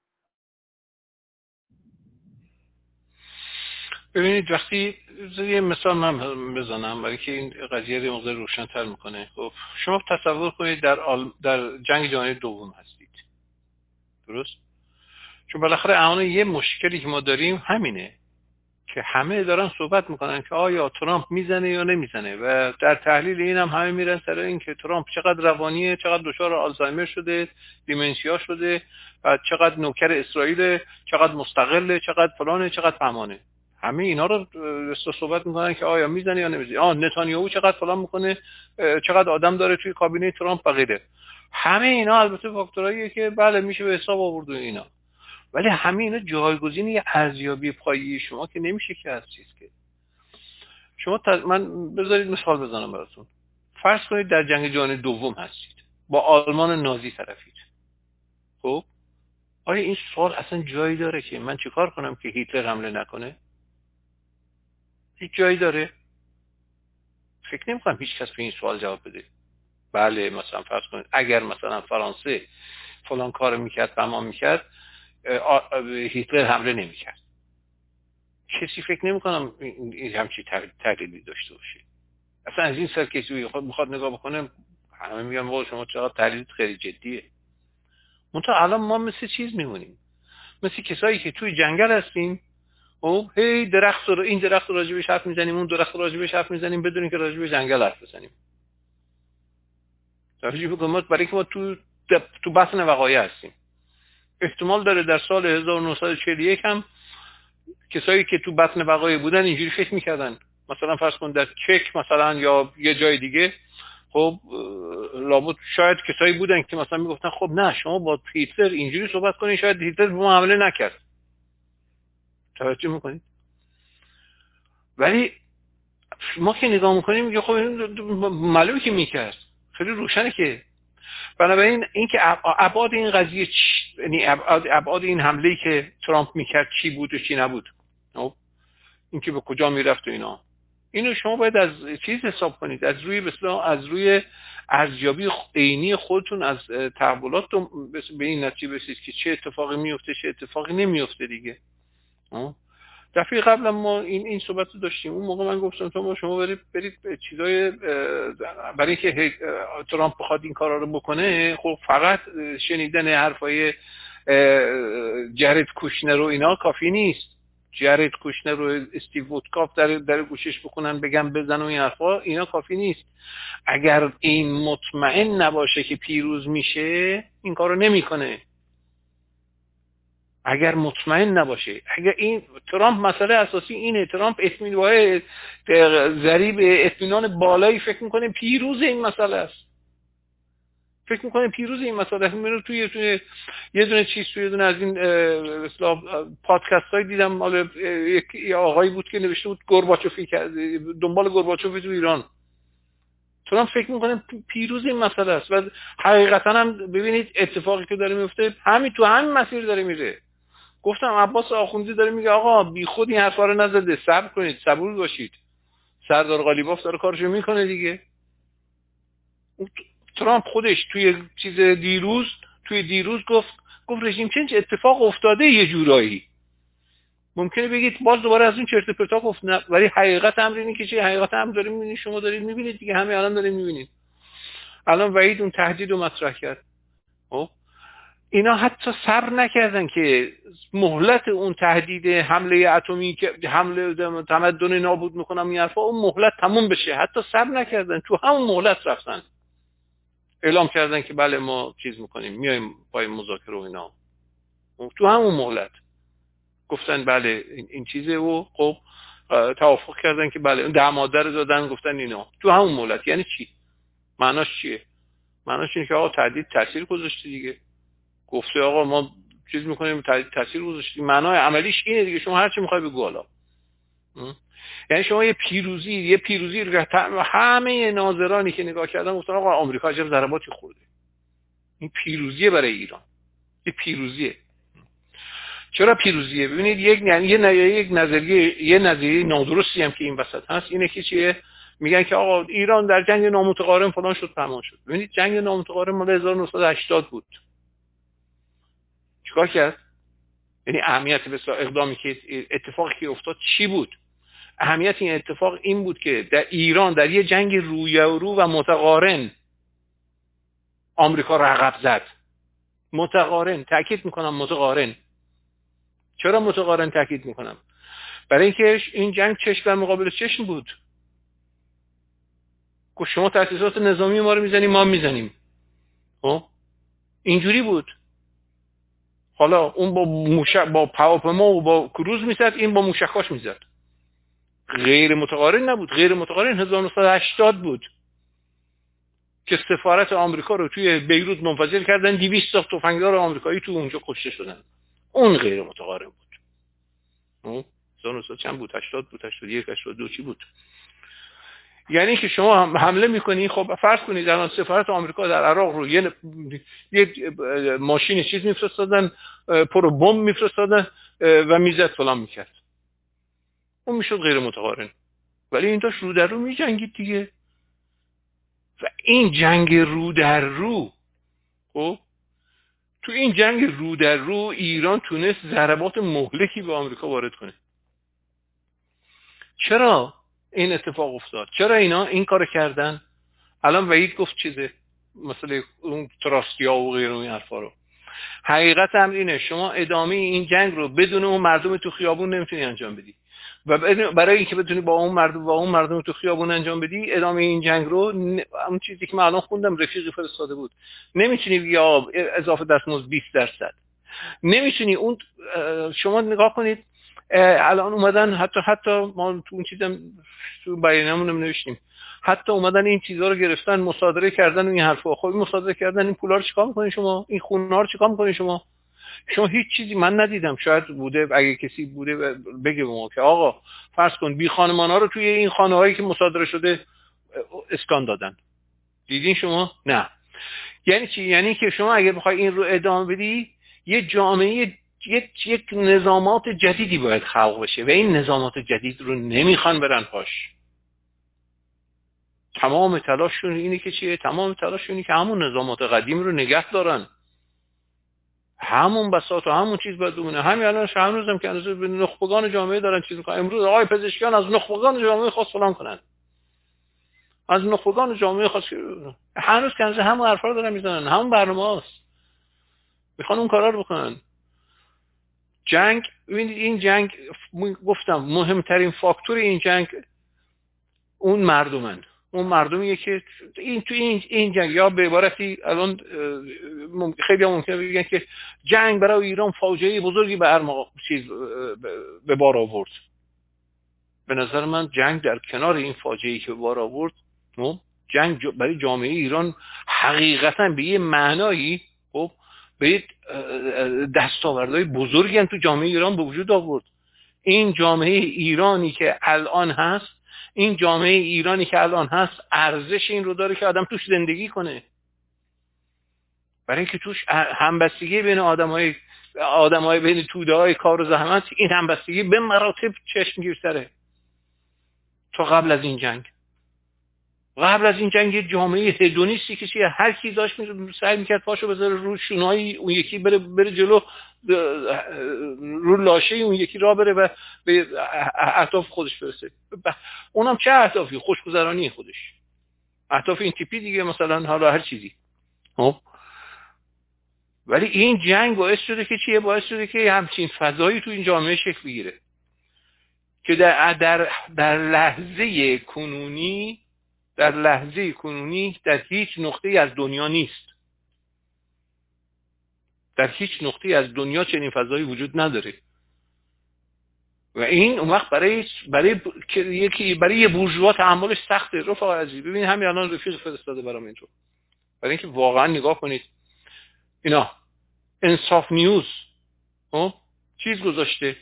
ببینید وقتی یه مثال من بزنم برای که این قضیه رو مقدار روشن‌تر میکنه. خب شما تصور کنید در آل... در جنگ جهانی دوم هستید، درست؟ چون بالاخره الان یه مشکلی که ما داریم همینه که همه دارن صحبت میکنن که آیا ترامپ میزنه یا نمیزنه و در تحلیل این هم همه میرن سر این که ترامپ چقدر روانیه، چقدر دچار آلزایمر شده، دیمنسیا شده و چقدر نوکر اسرائیل، چقدر مستقله، چقدر فلانه، چقدر فهمانه. همه اینا رو صحبت میکنن که آیا میزنه یا نمیزنه. آه نتانیاهو چقدر فلان میکنه، چقدر آدم داره توی کابینه ترامپ و غیره. همه اینا البته فاکتوراییه که بله میشه به حساب آورد اینا، ولی همه اینا جایگزین یه ارزیابی پایه‌ای شما که نمیشه که از چیز که شما تز... من بذارید مثال بزنم براتون. فرض کنید در جنگ جهانی دوم هستید، با آلمان نازی طرفید. خب آیا این سوال اصلا جایی داره که من چیکار کنم که هیتلر حمله نکنه؟ هیچ جایی داره؟ فکر نمی‌کنم هیچ کس به این سوال جواب بده. بله مثلا فرض کنید اگر مثلا فرانسه فلان کارو میکرد تمام میکرد هیتلر حمله نمیکرد. کسی فکر نمیکنم این همچی تحلیلی داشته باشه. اصلا از این سر کسی خود میخواد نگاه بکنه همه میگن واقعا شما چقدر تحلیل خیلی جدیه. منتها الان ما مثل چیز میمونیم، مثل کسایی که توی جنگل هستیم و هی درخت رو این درخت رو راجبش حرف میزنیم، اون درخت رو راجبش حرف میزنیم بدون اینکه راجب جنگل حرف بزنیم. توجه بکنید برای که ما تو تو بحث وقایع هستیم. احتمال داره در سال هزار و نهصد و چهل و یک هم کسایی که تو بطن وقایع بودن اینجوری فکر میکردن. مثلا فرض کن در چک مثلا یا یه جای دیگه، خب لابد شاید کسایی بودن که مثلا میگفتن خب نه شما با هیتلر اینجوری صحبت کنید، شاید هیتلر به ما حمله نکرد. توجه میکنید؟ ولی ما که نگاه میکنیم میگه خب معلومه که میکرد، خیلی روشنه که. بنابراین این که ابعاد این قضیه چی، یعنی ابعاد این حمله‌ای که ترامپ میکرد چی بود و چی نبود، این که به کجا میرفت و اینا، اینو شما باید از چیز حساب کنید، از روی بسیار از روی ارزیابی عینی خودتون از تحولات به این نتیجه برسید که چه اتفاقی میفته چه اتفاقی نمیفته دیگه. دفعه قبل ما این این صحبت رو داشتیم، اون موقع من گفتم تو شما برید برید چیزای برای اینکه ترامپ بخواد این کارا رو بکنه، خب فقط شنیدن حرفای جرد کوشنر و اینا کافی نیست. جرد کوشنر و استیو وودکاف در در گوشش بکنن بگم بزن و این حرفا، اینا کافی نیست. اگر این مطمئن نباشه که پیروز میشه این کارو نمیکنه. اگر مطمئن نباشه، اگر این ترامپ مسئله اساسی اینه، ترامپ اطمینان ضریب اطمینان بالایی فکر میکنه پیروز این مسئله است. فکر میکنه پیروز این مسئله است. من توی توی یه دونه چیز توی یه دونه از این اصلا پادکست های دیدم، مال یک آقایی بود که نوشته بود گورباچوفی کرد دنبال گورباچوفی تو ایران. ترامپ فکر میکنه پیروز این مسئله است و حقیقتا هم ببینید اتفاقی که داره میفته همین تو همین مسیر داره میره. گفتم عباس آخوندی داره میگه آقا بی خود این حرفا رو نزده، صبر کنید، صبور باشید. سردار قالیباف داره کارشو میکنه دیگه. ترامپ خودش توی چیز دیروز توی دیروز گفت گفت رژیم چنج اتفاق افتاده یه جورایی. ممکنه بگید باز دوباره از این چرت و پرتا گفت، نه، ولی حقیقت امر اینه که چه حقیقت هم داریم میبینید، شما دارید میبینید دیگه، همه الان دارید میبینید. الان وحید اون تهدید رو مطرح کرد. خب اینا حتی صبر نکردن که مهلت اون تهدید حمله اتمی که حمله تمدن نابود میکنم این حرفا، اون مهلت تموم بشه، حتی صبر نکردن، تو همون مهلت رفتن اعلام کردن که بله ما چیز میکنیم، میایم پای مذاکره و اینا. تو همون مهلت گفتن بله این, این چیزه و خب توافق کردن که بله اون ده ماده رو دادن، گفتن اینا تو همون مهلت. یعنی چی؟ معناش چیه؟ معناش اینه که آقا تهدید تاثیر گذاشته دیگه، گفته آقا ما چیز میکنیم تهدید تاثیر گذاشته. معنای عملیش اینه دیگه، شما هر چی میخوای بگو حالا. یعنی شما یه پیروزی یه پیروزی رو همه ناظرانی که نگاه کردن گفتن آقا آمریکا عجب ضرباتی خورده. این پیروزیه برای ایران، یه پیروزیه. چرا پیروزیه؟ ببینید یک یعنی یه یک نظریه یه نظریه نادرستی هم که این وسط هست اینه که چیه؟ میگن که آقا ایران در جنگ نامتقارن فلان شد پمان شد. ببینید جنگ نامتقارن مال هزار و نهصد و هشتاد بود. چیکار کرد؟ یعنی اهمیت به اقدامی که اتفاقی که افتاد چی بود؟ اهمیت این اتفاق این بود که در ایران در یه جنگ رویارو و متقارن آمریکا رقب زد. متقارن، تاکید میکنم متقارن. چرا متقارن تاکید میکنم؟ برای اینکه این جنگ چشم در مقابل چشم بود. که شما تأسیسات نظامی ما رو میزنیم ما میزنیم. خب اینجوری بود. حالا اون با موشک با هواپیما و با کروز میزد، این با موشکاش میزد. غیر متقارن نبود. غیر متقارن هزار و نهصد و هشتاد بود که سفارت آمریکا رو توی بیروت منفجر کردن، دویست تا تفنگدار آمریکایی تو اونجا کشته شدن. اون غیر متقارن بود. هزار و نهصد چند بود؟ هشتاد بود، هشتاد و یک، هشتاد و دو چی بود؟ یعنی که شما حمله میکنی، خب فرض کنید الان سفارت آمریکا در عراق رو یه یه ماشین چیز میفرستادن، پر بمب میفرستادن و میزد فلان میکرد، اون میشد غیر متقارن. ولی این داشت رو در رو میجنگید دیگه. و این جنگ رو در رو، خب تو این جنگ رو در رو ایران تونست ضربات مهلکی به آمریکا وارد کنه. چرا این اتفاق افتاد؟ چرا اینا این کار کردن؟ الان وحید گفت چیزه مثلا اون تراستیا و غیره این حرفا رو. حقیقت امر اینه شما ادامه این جنگ رو بدون اون مردم تو خیابون نمیتونی انجام بدی و برای اینکه بتونی با اون مردم با اون مردم تو خیابون انجام بدی ادامه این جنگ رو، اون چیزی که من الان خوندم رفیقی فرستاده بود، نمیتونی یا اضافه دستمزد بیست درصد، نمیتونی اون. شما نگاه کنید الان اومدن حتی حتی ما تو اون چیزم تو بیانیه‌مون هم نوشتیم، حتی اومدن این چیزا رو گرفتن مصادره کردن و این حرفا. خب مصادره کردن این پولا رو چیکار می‌کنین شما؟ این خونه‌ها رو چیکار می‌کنین شما؟ شما هیچ چیزی من ندیدم، شاید بوده، اگه کسی بوده بگه به ما که آقا فرض کن بی خانمان‌ها رو توی این خانه‌هایی که مصادره شده اسکان دادن. دیدین شما؟ نه. یعنی چی؟ یعنی که شما اگه بخوای این رو ادامه بدی، یه جامعه یک یک نظامات جدیدی باید خلق بشه و این نظامات جدید رو نمیخوان برن پاش. تمام تلاششون اینه که چیه؟ تمام تلاششون اینه که همون نظامات قدیم رو نگه دارن، همون بساط و همون چیز باید بمونه. همین الان هنوز هم که از نخبگان جامعه دارن چیز میکنن. امروز آقای پزشکیان از نخبگان جامعه خواست فلان کنن، از نخبگان جامعه خواست، هنوز که از همون حرفا رو دارن میزنن، همون برنامه‌است، میخوان اون کارا رو بکنن. جنگ، ببینید این جنگ گفتم مهمترین فاکتور این جنگ اون مردمن، اون مردمیه که این تو این این جنگ، یا به عبارتی الان خیلی ممکنه بگن که جنگ برای ایران فاجعه بزرگی به ارمغ چیز به بار آورد. به نظر من جنگ در کنار این فاجعه‌ای که به بار آورد، جنگ برای جامعه ایران حقیقتا به یه معنایی خب به دستاوردهای بزرگی هم تو جامعه ایران به وجود آورد. این جامعه ایرانی که الان هست، این جامعه ایرانی که الان هست ارزش این رو داره که آدم توش زندگی کنه، برای اینکه توش همبستگی بین آدمای آدمای بین توده‌های کار و زحمت، این همبستگی به مراتب چشمگیرتره تا قبل از این جنگ. قبل از این جنگ یه جامعه هدونیستی که چیه، هر کی داشت سعی میکرد پاشو بذاره رو شونای اون یکی، بره بره جلو، رو لاشه اون یکی راه بره و به اهداف خودش برسه. اونم چه اهدافی؟ خوشگذرانی خودش، اهداف این تیپی دیگه، مثلا حالا هر چیزی. خب ولی این جنگ باعث شده که چیه؟ باعث شده که همچین فضایی تو این جامعه شکل بگیره که در در در لحظه کنونی در لحظه کنونی در هیچ نقطه‌ای از دنیا نیست. در هیچ نقطه‌ای از دنیا چنین فضایی وجود نداره و این اون وقت برای برای یکی برای یه بورژوا تحملش سخته. رفقا عزیز ببین همین الان رفیق فرستاده برام این رو، برای اینکه واقعا نگاه کنید اینا انصاف نیوز ها چیز گذاشته،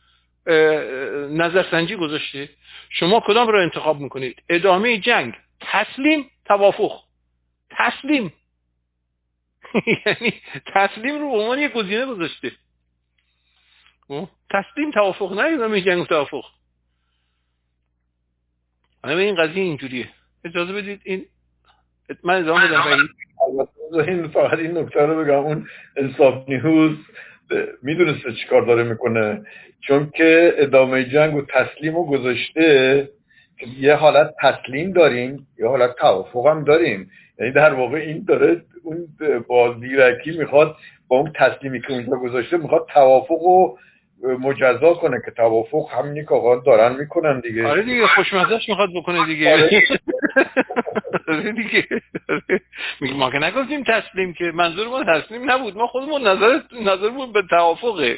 نظرسنجی گذاشته، شما کدام رو انتخاب میکنید؟ ادامه جنگ، تسلیم، توافق. تسلیم یعنی تسلیم رو به عنوان یک گزینه گذاشته. تسلیم، توافق، نه ادامه جنگ توافق. اما این قضیه اینجوریه. اجازه بدید این من ادامه بدم. البته این فقط این نکته رو بگم، اون انصاف نیوز میدونسته چی کار داره میکنه، چون که ادامه جنگ و تسلیم رو گذاشته که یه حالت تسلیم داریم یه حالت توافق هم داریم. یعنی در واقع این داره اون با زیرکی میخواد با اون تسلیمی که اونجا گذاشته میخواد توافق رو مجزا کنه که توافق همینی که آقا دارن میکنن دیگه. آره دیگه خوشمزهش میخواد بکنه دیگه. آره. آره دیگه. میگه ما که نگفتیم تسلیم، که منظور ما تسلیم نبود، ما خودمون نظر نظرمون به توافقه.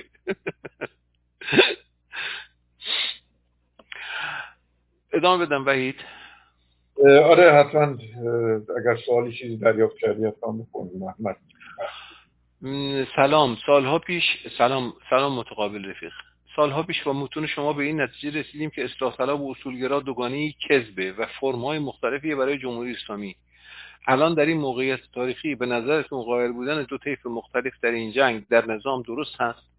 ادامه بدم وحید؟ آره حتما، اگر سوالی چیزی دریافت کردی حتما بکنید. محمد سلام. سالها پیش سلام سلام متقابل رفیق. سالها پیش با متون شما به این نتیجه رسیدیم که اصلاح طلب و اصولگرا دوگانه‌ای کذبه و فرم‌های مختلفی برای جمهوری اسلامی. الان در این موقعیت تاریخی به نظرتون قائل بودن دو طیف مختلف در این جنگ در نظام درست هست؟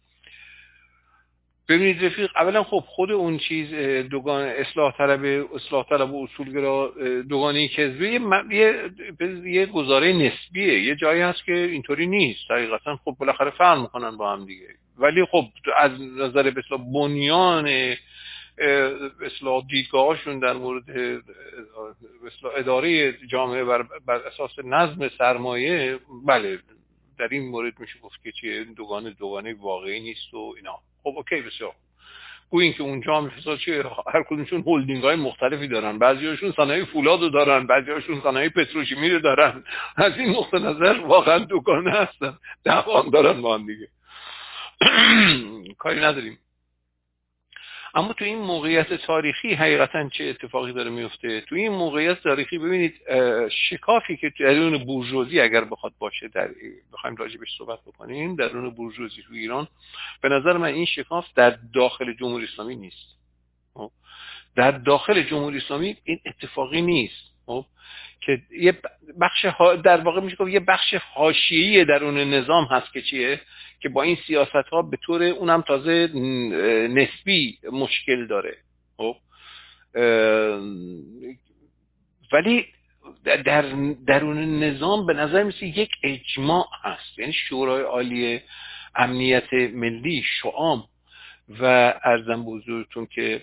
ببینید رفیق، اولا خب خود اون چیز دوگان اصلاح طلب اصلاح طلب و اصولگرا دوگانه کذبه یه یه گزاره نسبیه. یه جایی هست که اینطوری نیست حقیقتا، خب بالاخره فرق میکنن با هم دیگه، ولی خب از نظر به اصطلاح بنیان اصلاح دیدگاهاشون در مورد اصلاح اداره جامعه بر, بر اساس نظم سرمایه، بله در این مورد میشه گفت که چیه دوگانه دوگانه واقعی نیست و اینا. خب اوکی، بسیار گویین که اونجا هم مثلا چیه هر کدومشون هولدینگ های مختلفی دارن، بعضیاشون صنایع فولاد رو دارن، بعضیاشون صنایع پتروشیمی رو دارن. از این نقطه نظر واقعا دوگانه هستن، دعوام دارن با هم دیگه. کاری نداریم. اما تو این موقعیت تاریخی حقیقتا چه اتفاقی داره میفته؟ تو این موقعیت تاریخی ببینید شکافی که درون بورژوازی اگر بخواد باشه، در بخوایم راجبش صحبت بکنیم، درون بورژوازی تو ایران، به نظر من این شکاف در داخل جمهوری اسلامی نیست. در داخل جمهوری اسلامی این اتفاقی نیست. خب که یه بخش ها در واقع میشه گفت یه بخش حاشیه‌ای درون نظام هست که چیه که با این سیاست‌ها به طور اونم تازه نسبی مشکل داره. خب ولی در درون نظام به نظر میسه یک اجماع هست. یعنی شورای عالی امنیت ملی شعام و ارزم بزرگتون که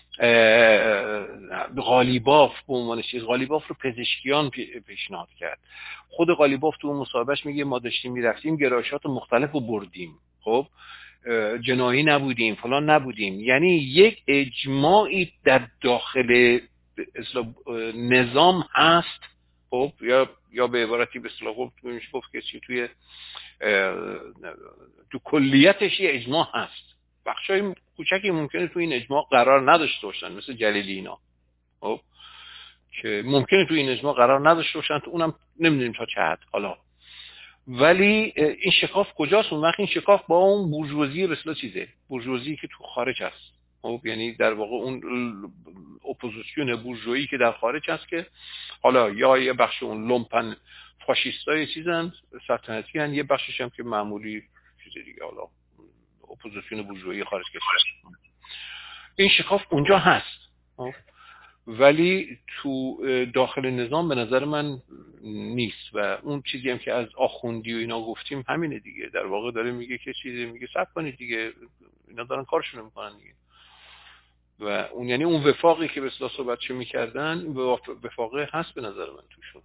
غالیباف به عنوان چیز، غالیباف رو پزشکیان پیشنهاد کرد. خود غالیباف تو مصاحبهش میگه ما داشتیم میرفتیم گرایشات مختلف رو بردیم، خب جناحی نبودیم، فلان نبودیم. یعنی یک اجماعی در داخل نظام هست. خب یا یا به عبارتی به اصطلاح میشه گفت که توی تو کلیتش یه اجماع هست. بخشای کوچکی ممکنه تو این اجماع قرار نداشته باشن، مثل جلیلی اینا، خب که ممکنه تو این اجماع قرار نداشته باشن، تو اونم نمیدونیم تا چه حد. حالا ولی این شکاف کجاست؟ اون وقت این شکاف با اون بورژوازی به اصطلاح چیزه، بورژوازی که تو خارج هست. خب یعنی در واقع اون اپوزیسیون بورژوایی که در خارج هست که حالا یا یه بخش اون لومپن فاشیستای چیزن سلطنتی هن، یه بخشش هم که معمولی چیز دیگه، حالا اپوزیسیون بورژوایی خارج کشور. این شکاف اونجا هست ولی تو داخل نظام به نظر من نیست. و اون چیزی هم که از آخوندی و اینا گفتیم همینه دیگه. در واقع داره میگه که چیزی میگه صبر کنید دیگه، اینا دارن کارشون میکنن دیگه. و اون یعنی اون وفاقی که به اصطلاح صحبتشو میکردن وفاقه هست به نظر من توشون.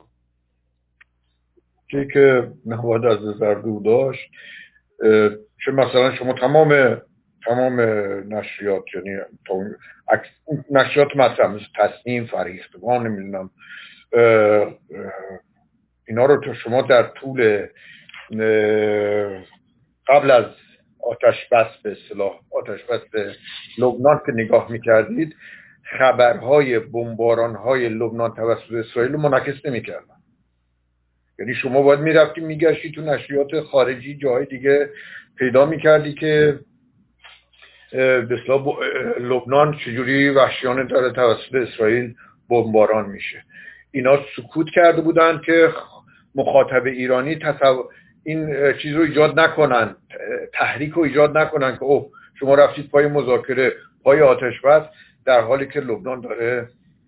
چیزی که نباید از نظر دور داشت، چه مثلا شما تمام تمام نشریات، یعنی نشریات مطرح مثل تصنیم، فریختگان، نمیدونم اینا رو تو شما در طول قبل از آتش بس به اصطلاح آتش بس لبنان که نگاه میکردید، خبرهای بمبارانهای لبنان توسط اسرائیل رو منعکس نمیکردن. یعنی شما باید میرفتی میگشتی تو نشریات خارجی جای دیگه پیدا میکردی که به اصطلاح لبنان چجوری وحشیانه داره توسط اسرائیل بمباران میشه. اینا سکوت کرده بودن که مخاطب ایرانی تصور این چیز رو ایجاد نکنن، تحریک رو ایجاد نکنن که اوه شما رفتید پای مذاکره، پای آتش بس، در حالی که لبنان داره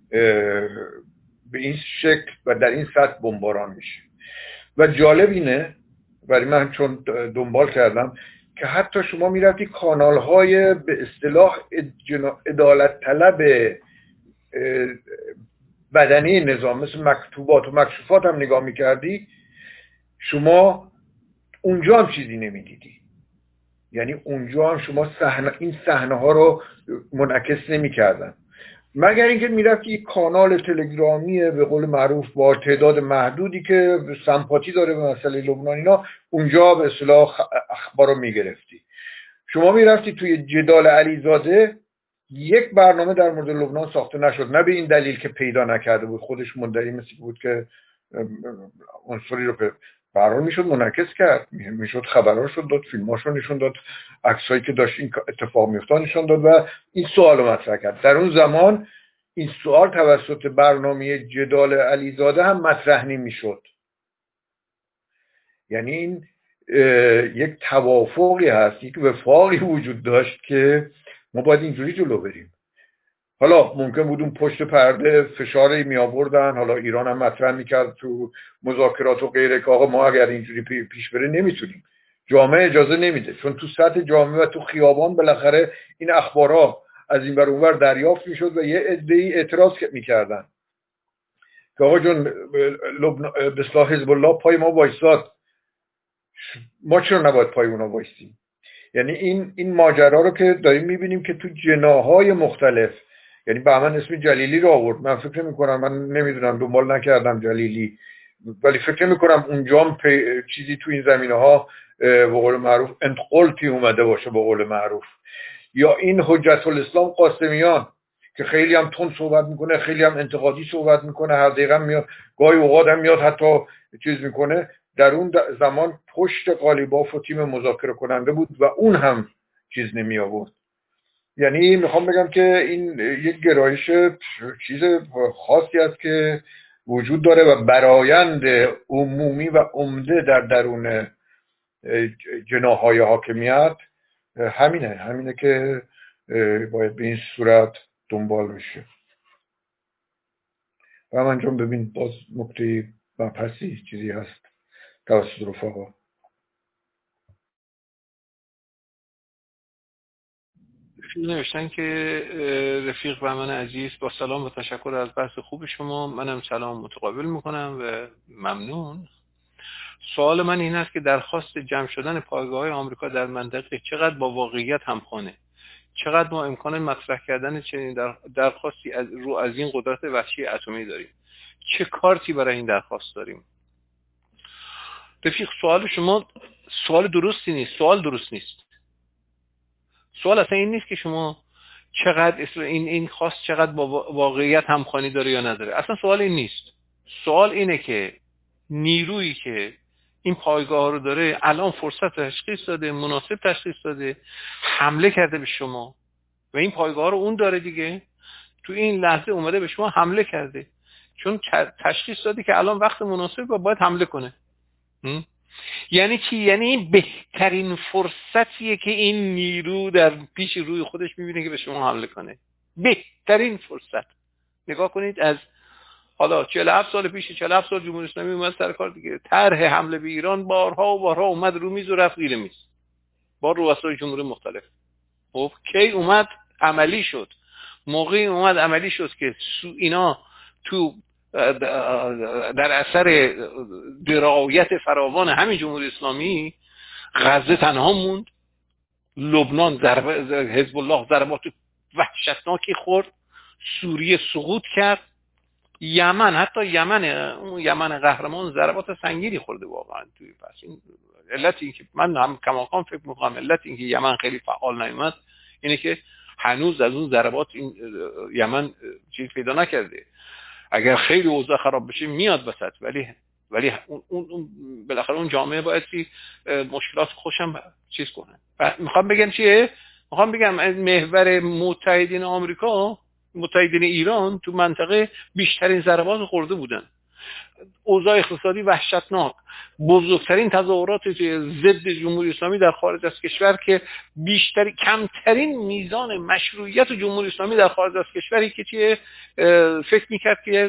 به این شکل و در این سطح بمباران میشه. و جالب اینه، برای من چون دنبال کردم، که حتی شما میرفتی کانال های به اصطلاح عدالت طلب بدنی نظام مثل مکتوبات و مکشوفات هم نگاه میکردی، شما اونجا هم چیزی نمیدیدی. یعنی اونجا هم شما صحنه این صحنه ها رو منعکس نمیکردن، مگر اینکه میرفتی یک کانال تلگرامی به قول معروف با تعداد محدودی که سمپاتی داره به مسئله لبنان اینا، اونجا به اصطلاح اخبار رو میگرفتی. شما میرفتی توی جدال علیزاده، یک برنامه در مورد لبنان ساخته نشد، نه به این دلیل که پیدا نکرده بود، خودش مدعی مثل بود که عنصری رو برنامه میشد منعکس کرد، میشد خبراشو داد، فیلماشو نشون داد، عکسایی که داشت این اتفاق میفته نشون داد و این سوال رو مطرح کرد. در اون زمان این سوال توسط برنامه جدال علیزاده هم مطرح نمیشد. یعنی این یک توافقی هست، یک وفاقی وجود داشت که ما باید اینجوری جلو بریم. حالا ممکن بود اون پشت پرده فشاری می آوردن، حالا ایران هم مطرح میکرد تو مذاکرات و غیره که آقا ما اگر اینجوری پیش بره نمیتونیم، جامعه اجازه نمیده، چون تو سطح جامعه و تو خیابان بالاخره این اخبارها از این ور اون ور دریافت میشد و یه عده‌ای اعتراض میکردن که آقا جون به اصطلاح حزب الله پای ما وایساد، ما چرا نباید پای اونا وایسیم؟ یعنی این این ماجرا رو که داریم میبینیم که تو جناح‌های مختلف، یعنی به من اسم جلیلی رو آورد، من فکر میکنم، من نمیدونم دنبال نکردم جلیلی، ولی فکر میکنم اونجا چیزی تو این زمینه ها به قول معروف انتقالتی اومده باشه به قول معروف. یا این حجت الاسلام قاسمیان که خیلی هم تند صحبت میکنه، خیلی هم انتقادی صحبت میکنه، هر دقیقه میاد، گاهی اوقات هم میاد حتی چیز میکنه، در اون زمان پشت قالیباف و تیم مذاکره کننده بود و اون هم چیز نمی آورد. یعنی میخوام بگم که این یک گرایش چیز خاصی است که وجود داره و برآیند عمومی و عمده در درون جناح‌های حاکمیت همینه همینه که باید به این صورت دنبال بشه. و من جون ببین باز نکته بحثی چیزی هست توسط رفقا. نوشتن که رفیق بهمن عزیز با سلام و تشکر از بحث خوب شما، منم سلام متقابل میکنم و ممنون. سوال من این است که درخواست جمع شدن پایگاه‌های آمریکا در منطقه چقدر با واقعیت همخوانه؟ چقدر ما امکان مطرح کردن چنین در درخواستی از رو از این قدرت وحشی اتمی داریم؟ چه کارتی برای این درخواست داریم؟ رفیق سوال شما سوال درستی نیست، سوال درست نیست. سوال اصلا این نیست که شما چقدر این این خواست چقدر با واقعیت همخوانی داره یا نداره. اصلا سوال این نیست. سوال اینه که نیرویی که این پایگاه رو داره الان فرصت تشخیص داده، مناسب تشخیص داده، حمله کرده به شما و این پایگاه رو اون داره دیگه، تو این لحظه اومده به شما حمله کرده چون تشخیص داده که الان وقت مناسب و باید حمله کنه. یعنی چی؟ یعنی این بهترین فرصتیه که این نیرو در پیش روی خودش میبینه که به شما حمله کنه. بهترین فرصت. نگاه کنید از حالا چهل و هفت سال پیش، چهل و هفت سال جمهوری اسلامی اومد سر کار دیگه، طرح حمله به ایران بارها و بارها اومد رو میز و رفت زیر میز با رؤسای جمهوری مختلف. خب کی اومد عملی شد؟ موقعی اومد عملی شد که اینا تو در اثر درایت فراوان همین جمهوری اسلامی غزه تنها موند، لبنان ضربه حزب الله ضربات وحشتناکی خورد، سوریه سقوط کرد، یمن حتی یمن اون یمن قهرمان ضربات سنگینی خورده واقعا توی پس. این علت این که من هم کماکان فکر می‌کنم علت این که یمن خیلی فعال نیومد اینه که هنوز از اون ضربات این یمن چیز پیدا نکرده. اگر خیلی اوضاع خراب بشه میاد وسط، ولی ولی اون اون بالاخره اون جامعه باید که مشکلات خوشم چیز کنه. میخوام بگم چیه؟ میخوام بگم محور متحدین آمریکا، متحدین ایران تو منطقه بیشترین ضربات خورده بودن. اوضاع اقتصادی وحشتناک، بزرگترین تظاهرات ضد جمهوری اسلامی در خارج از کشور که بیشتری کمترین میزان مشروعیت جمهوری اسلامی در خارج از کشوری که چیه فکر میکرد که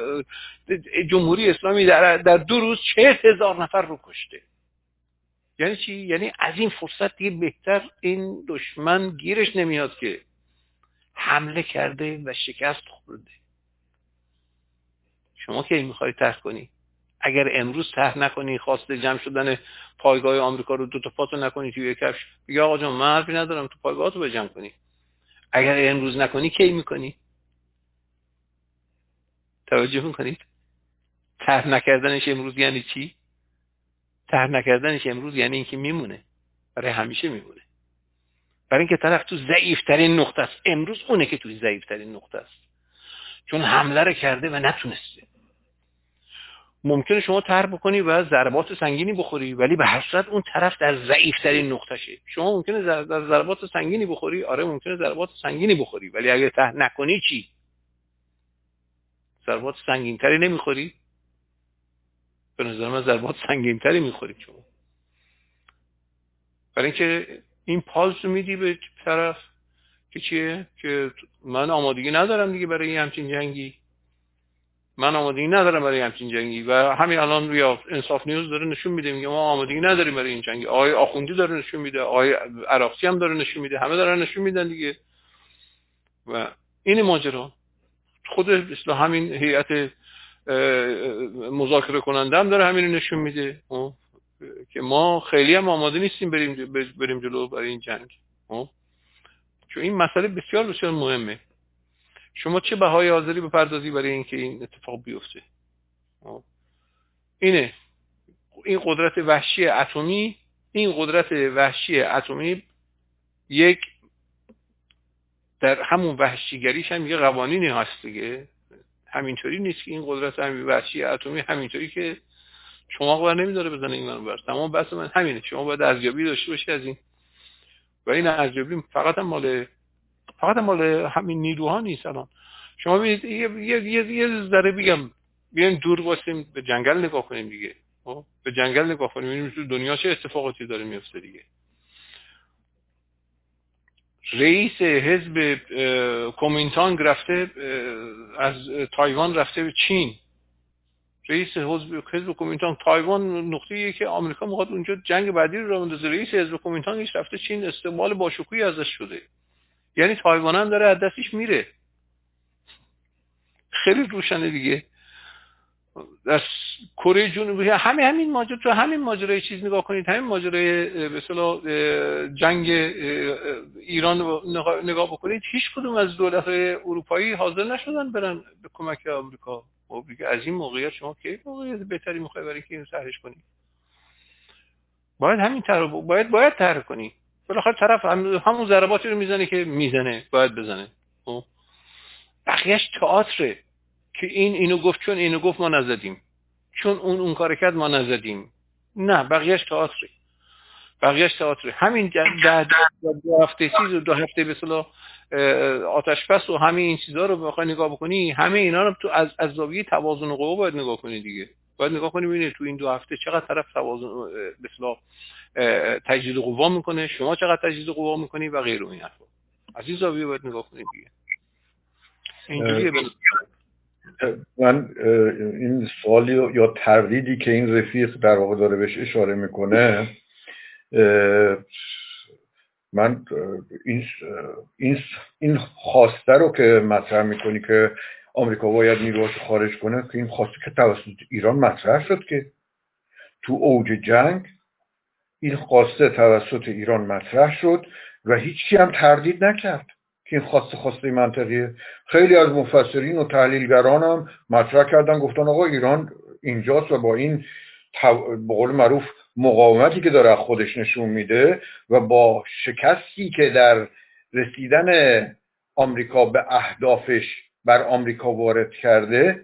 جمهوری اسلامی در, در دو روز چهل هزار نفر رو کشته. یعنی چی؟ یعنی از این فرصت دیگه بهتر این دشمن گیرش نمیاد که حمله کرده و شکست خورده. شما کی میخوای طرح کنی؟ اگر امروز طرح نکنی، خواست جمع شدن پایگاه آمریکا رو دو تا پاتو نکنی توی کفش، بگی آقا جان من حرفی ندارم تو پایگاهاتو بجمع کنی. اگر امروز نکنی کی میکنی؟ توجه میکنید؟ طرح نکردنش امروز یعنی چی؟ طرح نکردنش امروز یعنی اینکه میمونه، برای همیشه میمونه. برای اینکه طرف تو ضعیف‌ترین نقطه است. امروز اونه که توی ضعیف‌ترین نقطه است، چون حمله رو کرده و نتونسته. ممکنه شما طرح بکنی و ضربات سنگینی بخوری، ولی به هر صورت اون طرف در ضعیف‌ترین نقطه‌شه. شما ممکنه در ضربات سنگینی بخوری، آره ممکنه ضربات سنگینی بخوری، ولی اگه طرح نکنی چی؟ ضربات سنگین‌تری نمیخوری؟ به نظر من ضربات سنگین‌تری میخوری شما. برای اینکه این پالس رو میدی به طرف که چیه؟ که من آمادگی ندارم دیگه برای همچین جنگی. من آمادگی ندارم برای همچین جنگی و همین الان روی انصاف نیوز داره نشون میده، میگه ما آمادگی نداریم برای این جنگی. آقای آخوندی داره نشون میده، آقای عراقچی هم داره نشون میده، همه دارن نشون میدن دیگه. و این ماجرا خود مثل همین هیئت مذاکره کننده هم داره همین نشون میده که ما خیلی هم آماده نیستیم بریم بریم جلو برای این جنگ. چون این مسئله بسیار بسیار مهمه. شما چه بهای حاضری بپردازی برای اینکه این اتفاق بیفته؟ اینه این قدرت وحشی اتمی این قدرت وحشی اتمی یک در همون وحشیگریش هم یه قوانینی هست دیگه. همینطوری نیست که این قدرت همین وحشی اتمی همینطوری که شما قرار نمیداره بزنه این منو بر. تمام بحث من همینه، شما باید ارزیابی داشته باشی از این، و این ارزیابی فقط هم مال فقط هم مال همین نیروها نیست. الان شما ببینید یه یه یه, یه ذره بگم بیایم دور واسیم به جنگل نگاه کنیم دیگه. به جنگل نگاه کنیم ببینیم تو دنیا چه اتفاقاتی داره میفته دیگه. رئیس حزب کومینتانگ رفته از تایوان رفته به چین. رئیس حزب حزب کومینتانگ تایوان نقطه‌ایه که آمریکا میخواد اونجا جنگ بعدی رو راه بندازه. رئیس حزب کومینتانگش رفته چین، استقبال باشکوهی ازش شده. یعنی تایوان هم داره از دستش میره. خیلی روشنه دیگه. از کره جنوبی همین همین ماجرا، تو همین ماجرای چیز نگاه کنید، همین ماجرای به اصطلاح جنگ ایران نگاه بکنید، هیچ کدوم از دولت‌های اروپایی حاضر نشدن برن به کمک آمریکا. خب دیگه از این موقعیت شما کی موقعیت بهتری می‌خوای برای که اینو سرش کنی؟ باید همین طرح باید باید طرح کنی. بالاخره طرف همون ضرباتی رو میزنه که میزنه، باید بزنه. خب بقیه‌اش تئاتره که این اینو گفت چون اینو گفت ما نزدیم، چون اون اون کار کرد ما نزدیم. نه، بقیه‌اش تئاتره. بقیه‌اش تئاتره. همین ده دو هفته چیز و دو هفته به اصطلاح آتش بس و همین این چیزا رو بخوای نگاه بکنی، همه اینا رو تو از از زاویه توازن قوا باید نگاه کنی دیگه. باید نگاه کنی ببینید تو این دو هفته چقدر طرف توازن به اصطلاح تجدید قوا میکنه، شما چقدر تجدید قوا میکنی و غیره. این حرفا از این زاویه باید نگاه کنید دیگه. اینجوریه. من این سوالی یا تردیدی که این رفیق در واقع داره بهش اشاره میکنه، من این این این خواسته رو که مطرح میکنی که آمریکا باید نیروهاش خارج کنه، که این خواسته که توسط ایران مطرح شد که تو اوج جنگ این خواسته توسط ایران مطرح شد و هیچی هم تردید نکرد که این خواسته خواسته منطقیه. خیلی از مفسرین و تحلیلگران هم مطرح کردن، گفتن آقا ایران اینجاست و با این به قول معروف مقاومتی که داره خودش نشون میده و با شکستی که در رسیدن آمریکا به اهدافش بر آمریکا وارد کرده،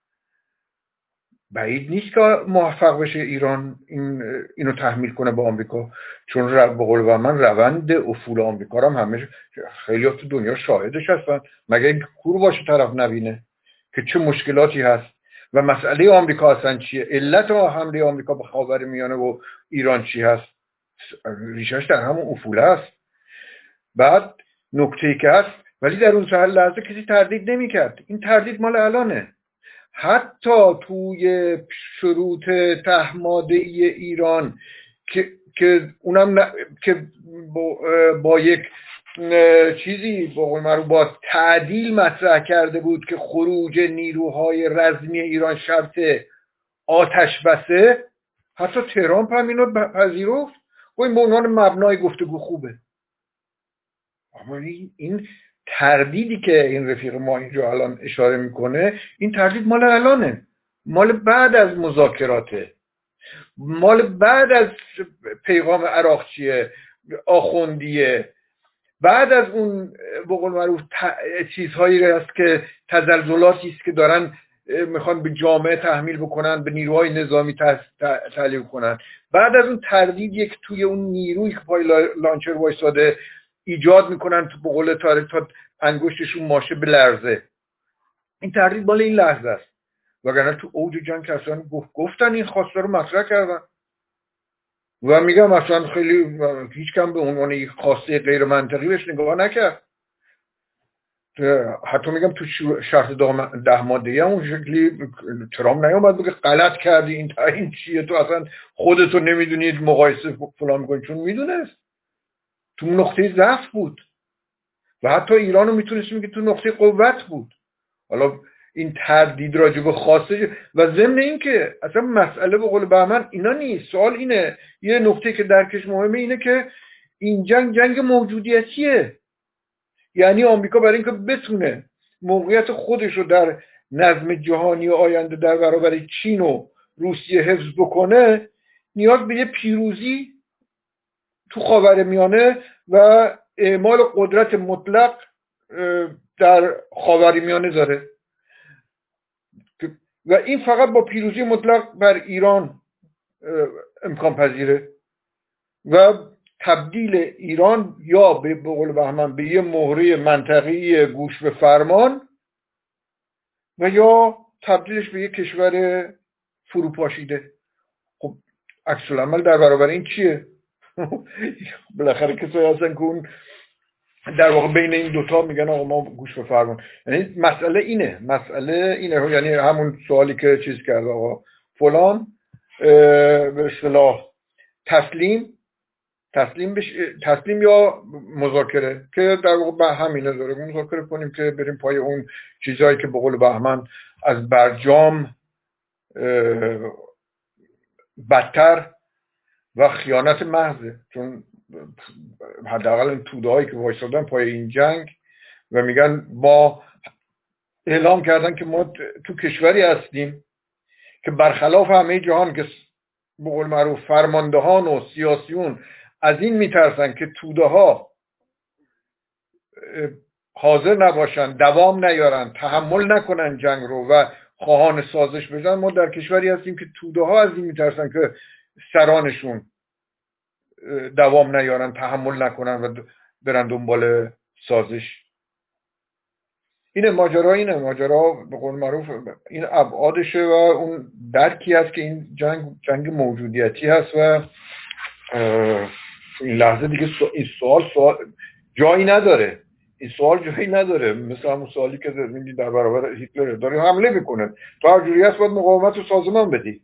بعید نیست که موفق بشه ایران این اینو تحمیل کنه به آمریکا. چون به قول من روند افول آمریکا هم همه خیلی تو دنیا شاهدش هستن، مگه این کور باشه طرف نبینه که چه مشکلاتی هست و مسئله آمریکا اصلا چیه، علت حمله آمریکا به خاورمیانه و ایران چی هست، ریشش در همون افول هست. بعد نکته‌ای که هست، ولی در اون سال لحظه کسی تردید نمی‌کرد. این تردید مال الانه. حتی توی شروط تحماده‌ای ایران که که اونم ن... که با, با یک چیزی با قول معروف با تعدیل مطرح کرده بود که خروج نیروهای رزمی ایران شرط آتش بسه، حتی ترامپ هم اینو پذیرفت و این به عنوان مبنای گفتگو خوبه. اما این تردیدی که این رفیق ما اینجا الان اشاره میکنه، این تردید مال الانه، مال بعد از مذاکراته، مال بعد از پیغام عراقچیه آخوندیه، بعد از اون به قول معروف چیزهایی هست که تزلزلاتی است که دارن میخوان به جامعه تحمیل بکنن، به نیروهای نظامی تعلیق کنن. بعد از اون تردید یک توی اون نیروی که پای لانچر وایساده ایجاد میکنن، تو به قول تاریخ تا انگشتشون ماشه به لرزه. این تردید مال این لحظه است، وگرنه تو اوج جنگ کسانی گفت گفتن این خواسته رو مطرح کردن و میگم مثلا خیلی هیچ کم به عنوان یک خواسته غیر منطقی بهش نگاه نکرد. حتی میگم تو شرط ده ماده‌ای هم اون شکلی ترامپ نیامد بگه غلط کردی، این این چیه، تو اصلا خودتو نمیدونید مقایسه فلان میکنی، چون میدونست تو نقطه ضعف بود و حتی ایرانو میتونستیم که تو نقطه قوت بود. حالا این تردید راجع به خواسته و ضمن این که اصلا مسئله به قول بهمن اینا نیست. سوال اینه، یه نکته که درکش مهمه اینه که این جنگ جنگ موجودیتیه. یعنی آمریکا برای اینکه بتونه موقعیت خودش رو در نظم جهانی و آینده در برابر چین و روسیه حفظ بکنه، نیاز به یه پیروزی تو خاورمیانه و اعمال قدرت مطلق در خاورمیانه داره و این فقط با پیروزی مطلق بر ایران امکان پذیره و تبدیل ایران یا به قول بهمن به یه مهره منطقه‌ای گوش به فرمان و یا تبدیلش به یه کشور فروپاشیده. خب عکس العمل در برابر این چیه؟ بالاخره کسایی هستن که اون در واقع بین این دوتا میگن آقا ما گوش به فرمان. یعنی مسئله اینه مسئله اینه یعنی همون سوالی که چیز کرد آقا فلان به اصطلاح تسلیم تسلیم بش... تسلیم یا مذاکره که در واقع به همینه داره مذاکره کنیم که بریم پای اون چیزایی که به قول بهمن از برجام بدتر و خیانت محضه، چون حداقل این توده هایی که وایسادن پای این جنگ و میگن ما اعلام کردن که ما تو کشوری هستیم که برخلاف همه جهان که به قول معروف فرماندهان و سیاسیون از این میترسن که توده ها حاضر نباشن، دوام نیارن، تحمل نکنن جنگ رو و خواهان سازش بشن، ما در کشوری هستیم که توده ها از این میترسن که سرانشون دوام نیارن، تحمل نکنن و برن دنبال سازش. اینه ماجرا اینه ماجرا به قول معروف این ابعادشه و اون درکی هست که این جنگ جنگ موجودیتی هست و این لحظه دیگه این سوال سوال جایی نداره این سوال جایی نداره مثل همون سوالی که میگی در برابر هیتلر داره حمله میکنه تو هر جوری هست باید مقاومت رو سازمان بدی.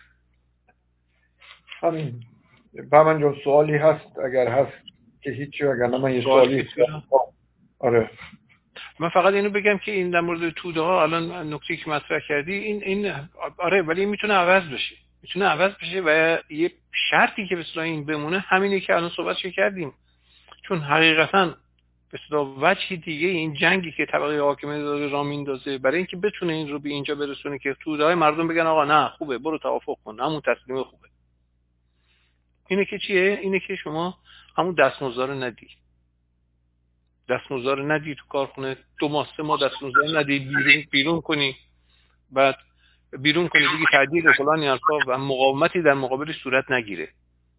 همین بهمن جان سوالی هست اگر هست که هیچی اگر نه من یه سوالی آره من فقط اینو بگم که این در مورد توده ها الان نکته که مطرح کردی این این آره ولی این میتونه عوض بشه میتونه عوض بشه و یه شرطی که به اصطلاح این بمونه همینه که الان صحبتش کردیم، چون حقیقتا به اصطلاح وجهی دیگه این جنگی که طبقه حاکمه داره راه میندازه برای اینکه بتونه این رو به اینجا برسونه که توده های مردم بگن آقا نه خوبه برو توافق کن همون تسلیم خوبه، اینه که چیه؟ اینه که شما همون دستمزد رو ندی دستمزد رو ندی تو کارخونه دو ماه سه ماه دستمزد ندی بیرون بیرون کنی بعد بیرون کنی دیگه تعدیل و فلان حرفا و مقاومتی در مقابل صورت نگیره.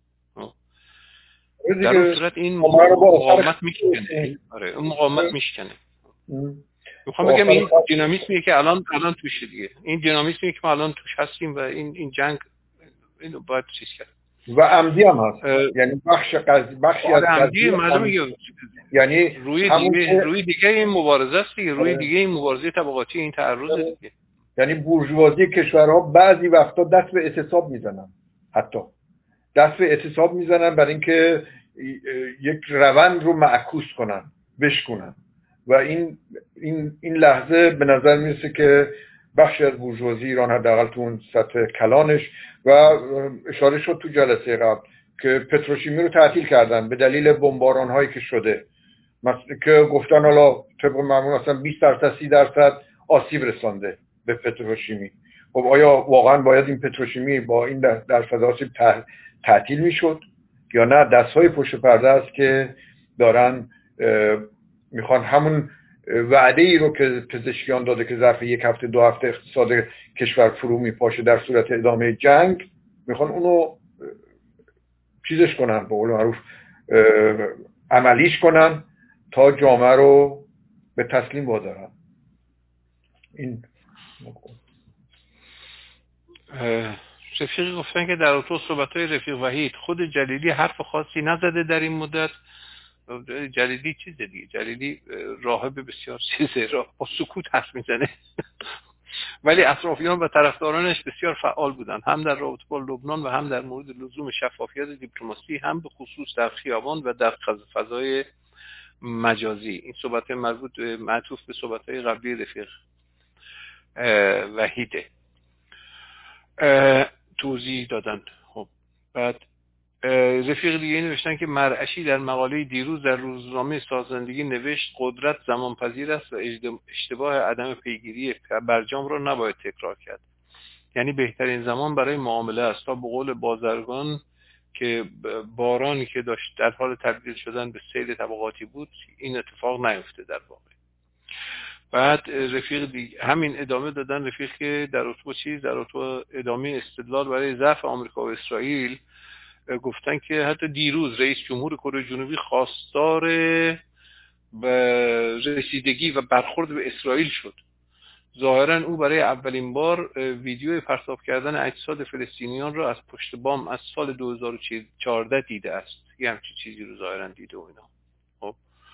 در اون صورت این مقاومت میشکنه. آره اون مقاومت میشکنه. میخوام بگم این دینامیسمیه که الان الان توشه دیگه این دینامیسمیه که ما الان توش هستیم و این این جنگ اینو باید چیز کرد و عمدی هم هست یعنی بخش قضیه بخشی از عمدی معلومه یعنی روی دیگه روی دیگه این مبارزه است دیگه روی دیگه این مبارزه طبقاتی این تعرض دیگه یعنی بورژوازی کشورها بعضی وقتا دست به اعتصاب میزنن حتی دست به اعتصاب میزنن برای اینکه یک روند رو معکوس کنن بشکنن و این این این لحظه به نظر میرسه که بخشی از بورژوازی ایران حداقل تو اون سطح کلانش و اشاره شد تو جلسه قبل که پتروشیمی رو تعطیل کردن به دلیل بمباران هایی که شده که گفتن حالا طبق معمول مثلا بیست درصد سی درصد آسیب رسانده به پتروشیمی. خب آیا واقعا باید این پتروشیمی با این درصد آسیب تعطیل میشد یا نه دستهای پشت پرده است که دارن میخوان همون وعده ای رو که پزشکیان داده که ظرف یک هفته دو هفته اقتصاد کشور فرو میپاشه در صورت ادامه جنگ میخوان اونو چیزش کنن به قول معروف عملیش کنن تا جامعه رو به تسلیم وادارن. این رفیق گفتن که در اتو صحبت‌های رفیق وحید خود جلیلی حرف خاصی نزده در این مدت. جلیلی چیزه دیگه جلیلی راهب بسیار چیزه راه با سکوت حرف میزنه ولی اطرافیان و طرفدارانش بسیار فعال بودن هم در رابطه با لبنان و هم در مورد لزوم شفافیت دیپلماسی هم به خصوص در خیابان و در فضای مجازی. این صحبت مربوط معطوف به صحبت‌های قبلی رفیق وحیده توضیح دادن. خب بعد رفیق دیگه نوشتن که مرعشی در مقاله دیروز در روزنامه سازندگی نوشت قدرت زمانپذیر است و اشتباه عدم پیگیری برجام را نباید تکرار کرد، یعنی بهترین زمان برای معامله است تا به قول بازرگان که بارانی که داشت در حال تبدیل شدن به سیل طبقاتی بود این اتفاق نیفته در واقع. بعد رفیق دیگه همین ادامه دادن، رفیق که در اتو چیز در اتو ادامه استدلال برای ضعف آمریکا و اسرائیل گفتن که حتی دیروز رئیس جمهور کره جنوبی خواستار به رسیدگی و برخورد به اسرائیل شد. ظاهرا او برای اولین بار ویدیو پرتاب کردن اجساد فلسطینیان را از پشت بام از سال دو هزار و چهارده دیده است. یه همچین چیزی رو ظاهرا دیده و اینا. خب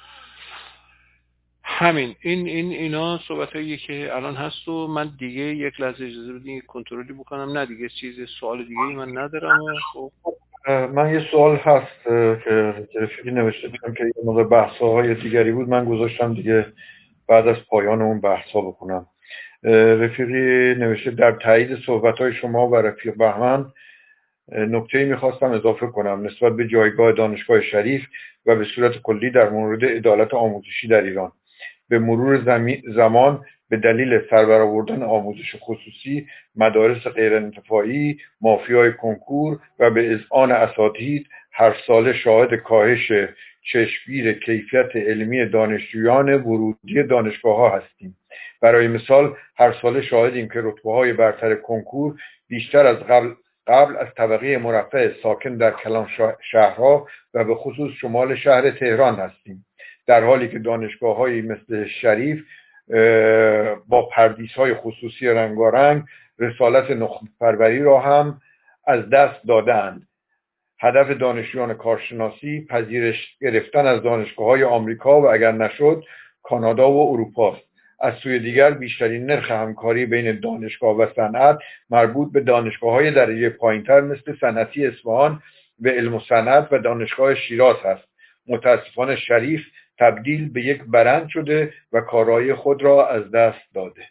همین این این اینا صحبتاییه که الان هست و من دیگه یک لحظه اجازه بدین کنترلی بکنم. نه دیگه چیز سوال دیگه ای من ندارم. خب من یه سوال هست که رفیقی نوشته بودم که یه موقع بحث‌های دیگری بود، من گذاشتم دیگه بعد از پایان اون بحث‌ها بکنم. رفیقی نوشته در تایید صحبت‌های شما و رفیق بهمن نکته‌ای می‌خواستم اضافه کنم نسبت به جایگاه دانشگاه شریف و به صورت کلی در مورد عدالت آموزشی در ایران. به مرور زمان به دلیل سربرآوردن آموزش خصوصی، مدارس غیرانتفاعی، مافیای کنکور و به اذعان اساتید هر ساله شاهد کاهش چشمگیر کیفیت علمی دانشجویان ورودی دانشگاه‌ها هستیم. برای مثال هر ساله شاهدیم که رتبه‌های برتر کنکور بیشتر از قبل قبل از طبقه مرفه ساکن در کلان شهرها و به خصوص شمال شهر تهران هستیم، در حالی که دانشگاه‌هایی مثل شریف با پردیس‌های خصوصی رنگارنگ رسالت نخبه پروری را هم از دست دادند. هدف دانشجویان کارشناسی پذیرش گرفتن از دانشگاه‌های آمریکا و اگر نشد کانادا و اروپا است. از سوی دیگر بیشترین نرخ همکاری بین دانشگاه و صنعت مربوط به دانشگاه‌های درجه پایین‌تر مثل صنعتی اصفهان و علم و صنعت و دانشگاه شیراز است. متاسفانه شریف تبدیل به یک برند شده و کارایی خود را از دست داده.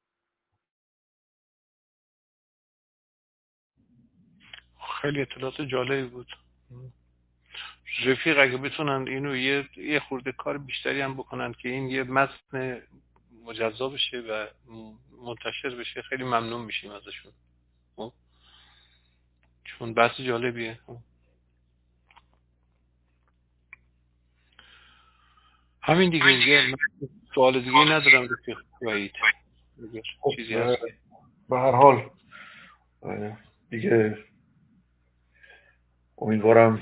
خیلی اطلاعات جالبی بود. رفیق اگه بتونن اینو یه یه خورده کار بیشتری هم بکنن که این یه متن مجزا بشه و منتشر بشه خیلی ممنون میشیم ازشون. چون بحث جالبیه. همین دیگه دیگه سوال دیگه ندارم رفیق وحید. چیزی هست؟ به هر حال دیگه امیدوارم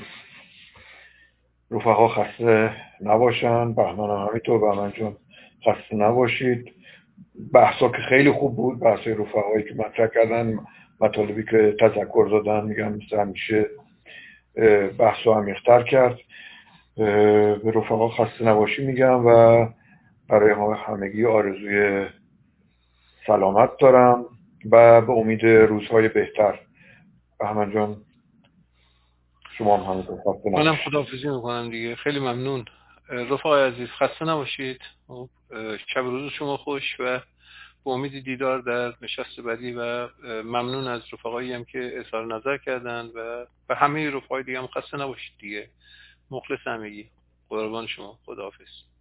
رفقا خسته نباشن، بهمن هم همینطور. بهمن جان خسته نباشید. بحثا که خیلی خوب بود، بحثای رفقایی که مطرح کردن، مطالبی که تذکر دادن، میگم مثل همیشه بحثا عمیق‌تر کرد. به رفقا خسته نباشی میگم و برای ما همگی آرزوی سلامت دارم و به امید روزهای بهتر. بهمن جان شما هم همینطور خسته نباشید. منم خداحافظی میکنم دیگه. خیلی ممنون رفقای عزیز، خسته نباشید. شب روز شما خوش و به امید دیدار در نشست بعدی و ممنون از رفقایی هم که اظهار نظر کردن و به همه رفقای دیگه هم خسته نباشید دیگه. مخلص همگی. قربان شما. خداحافظ.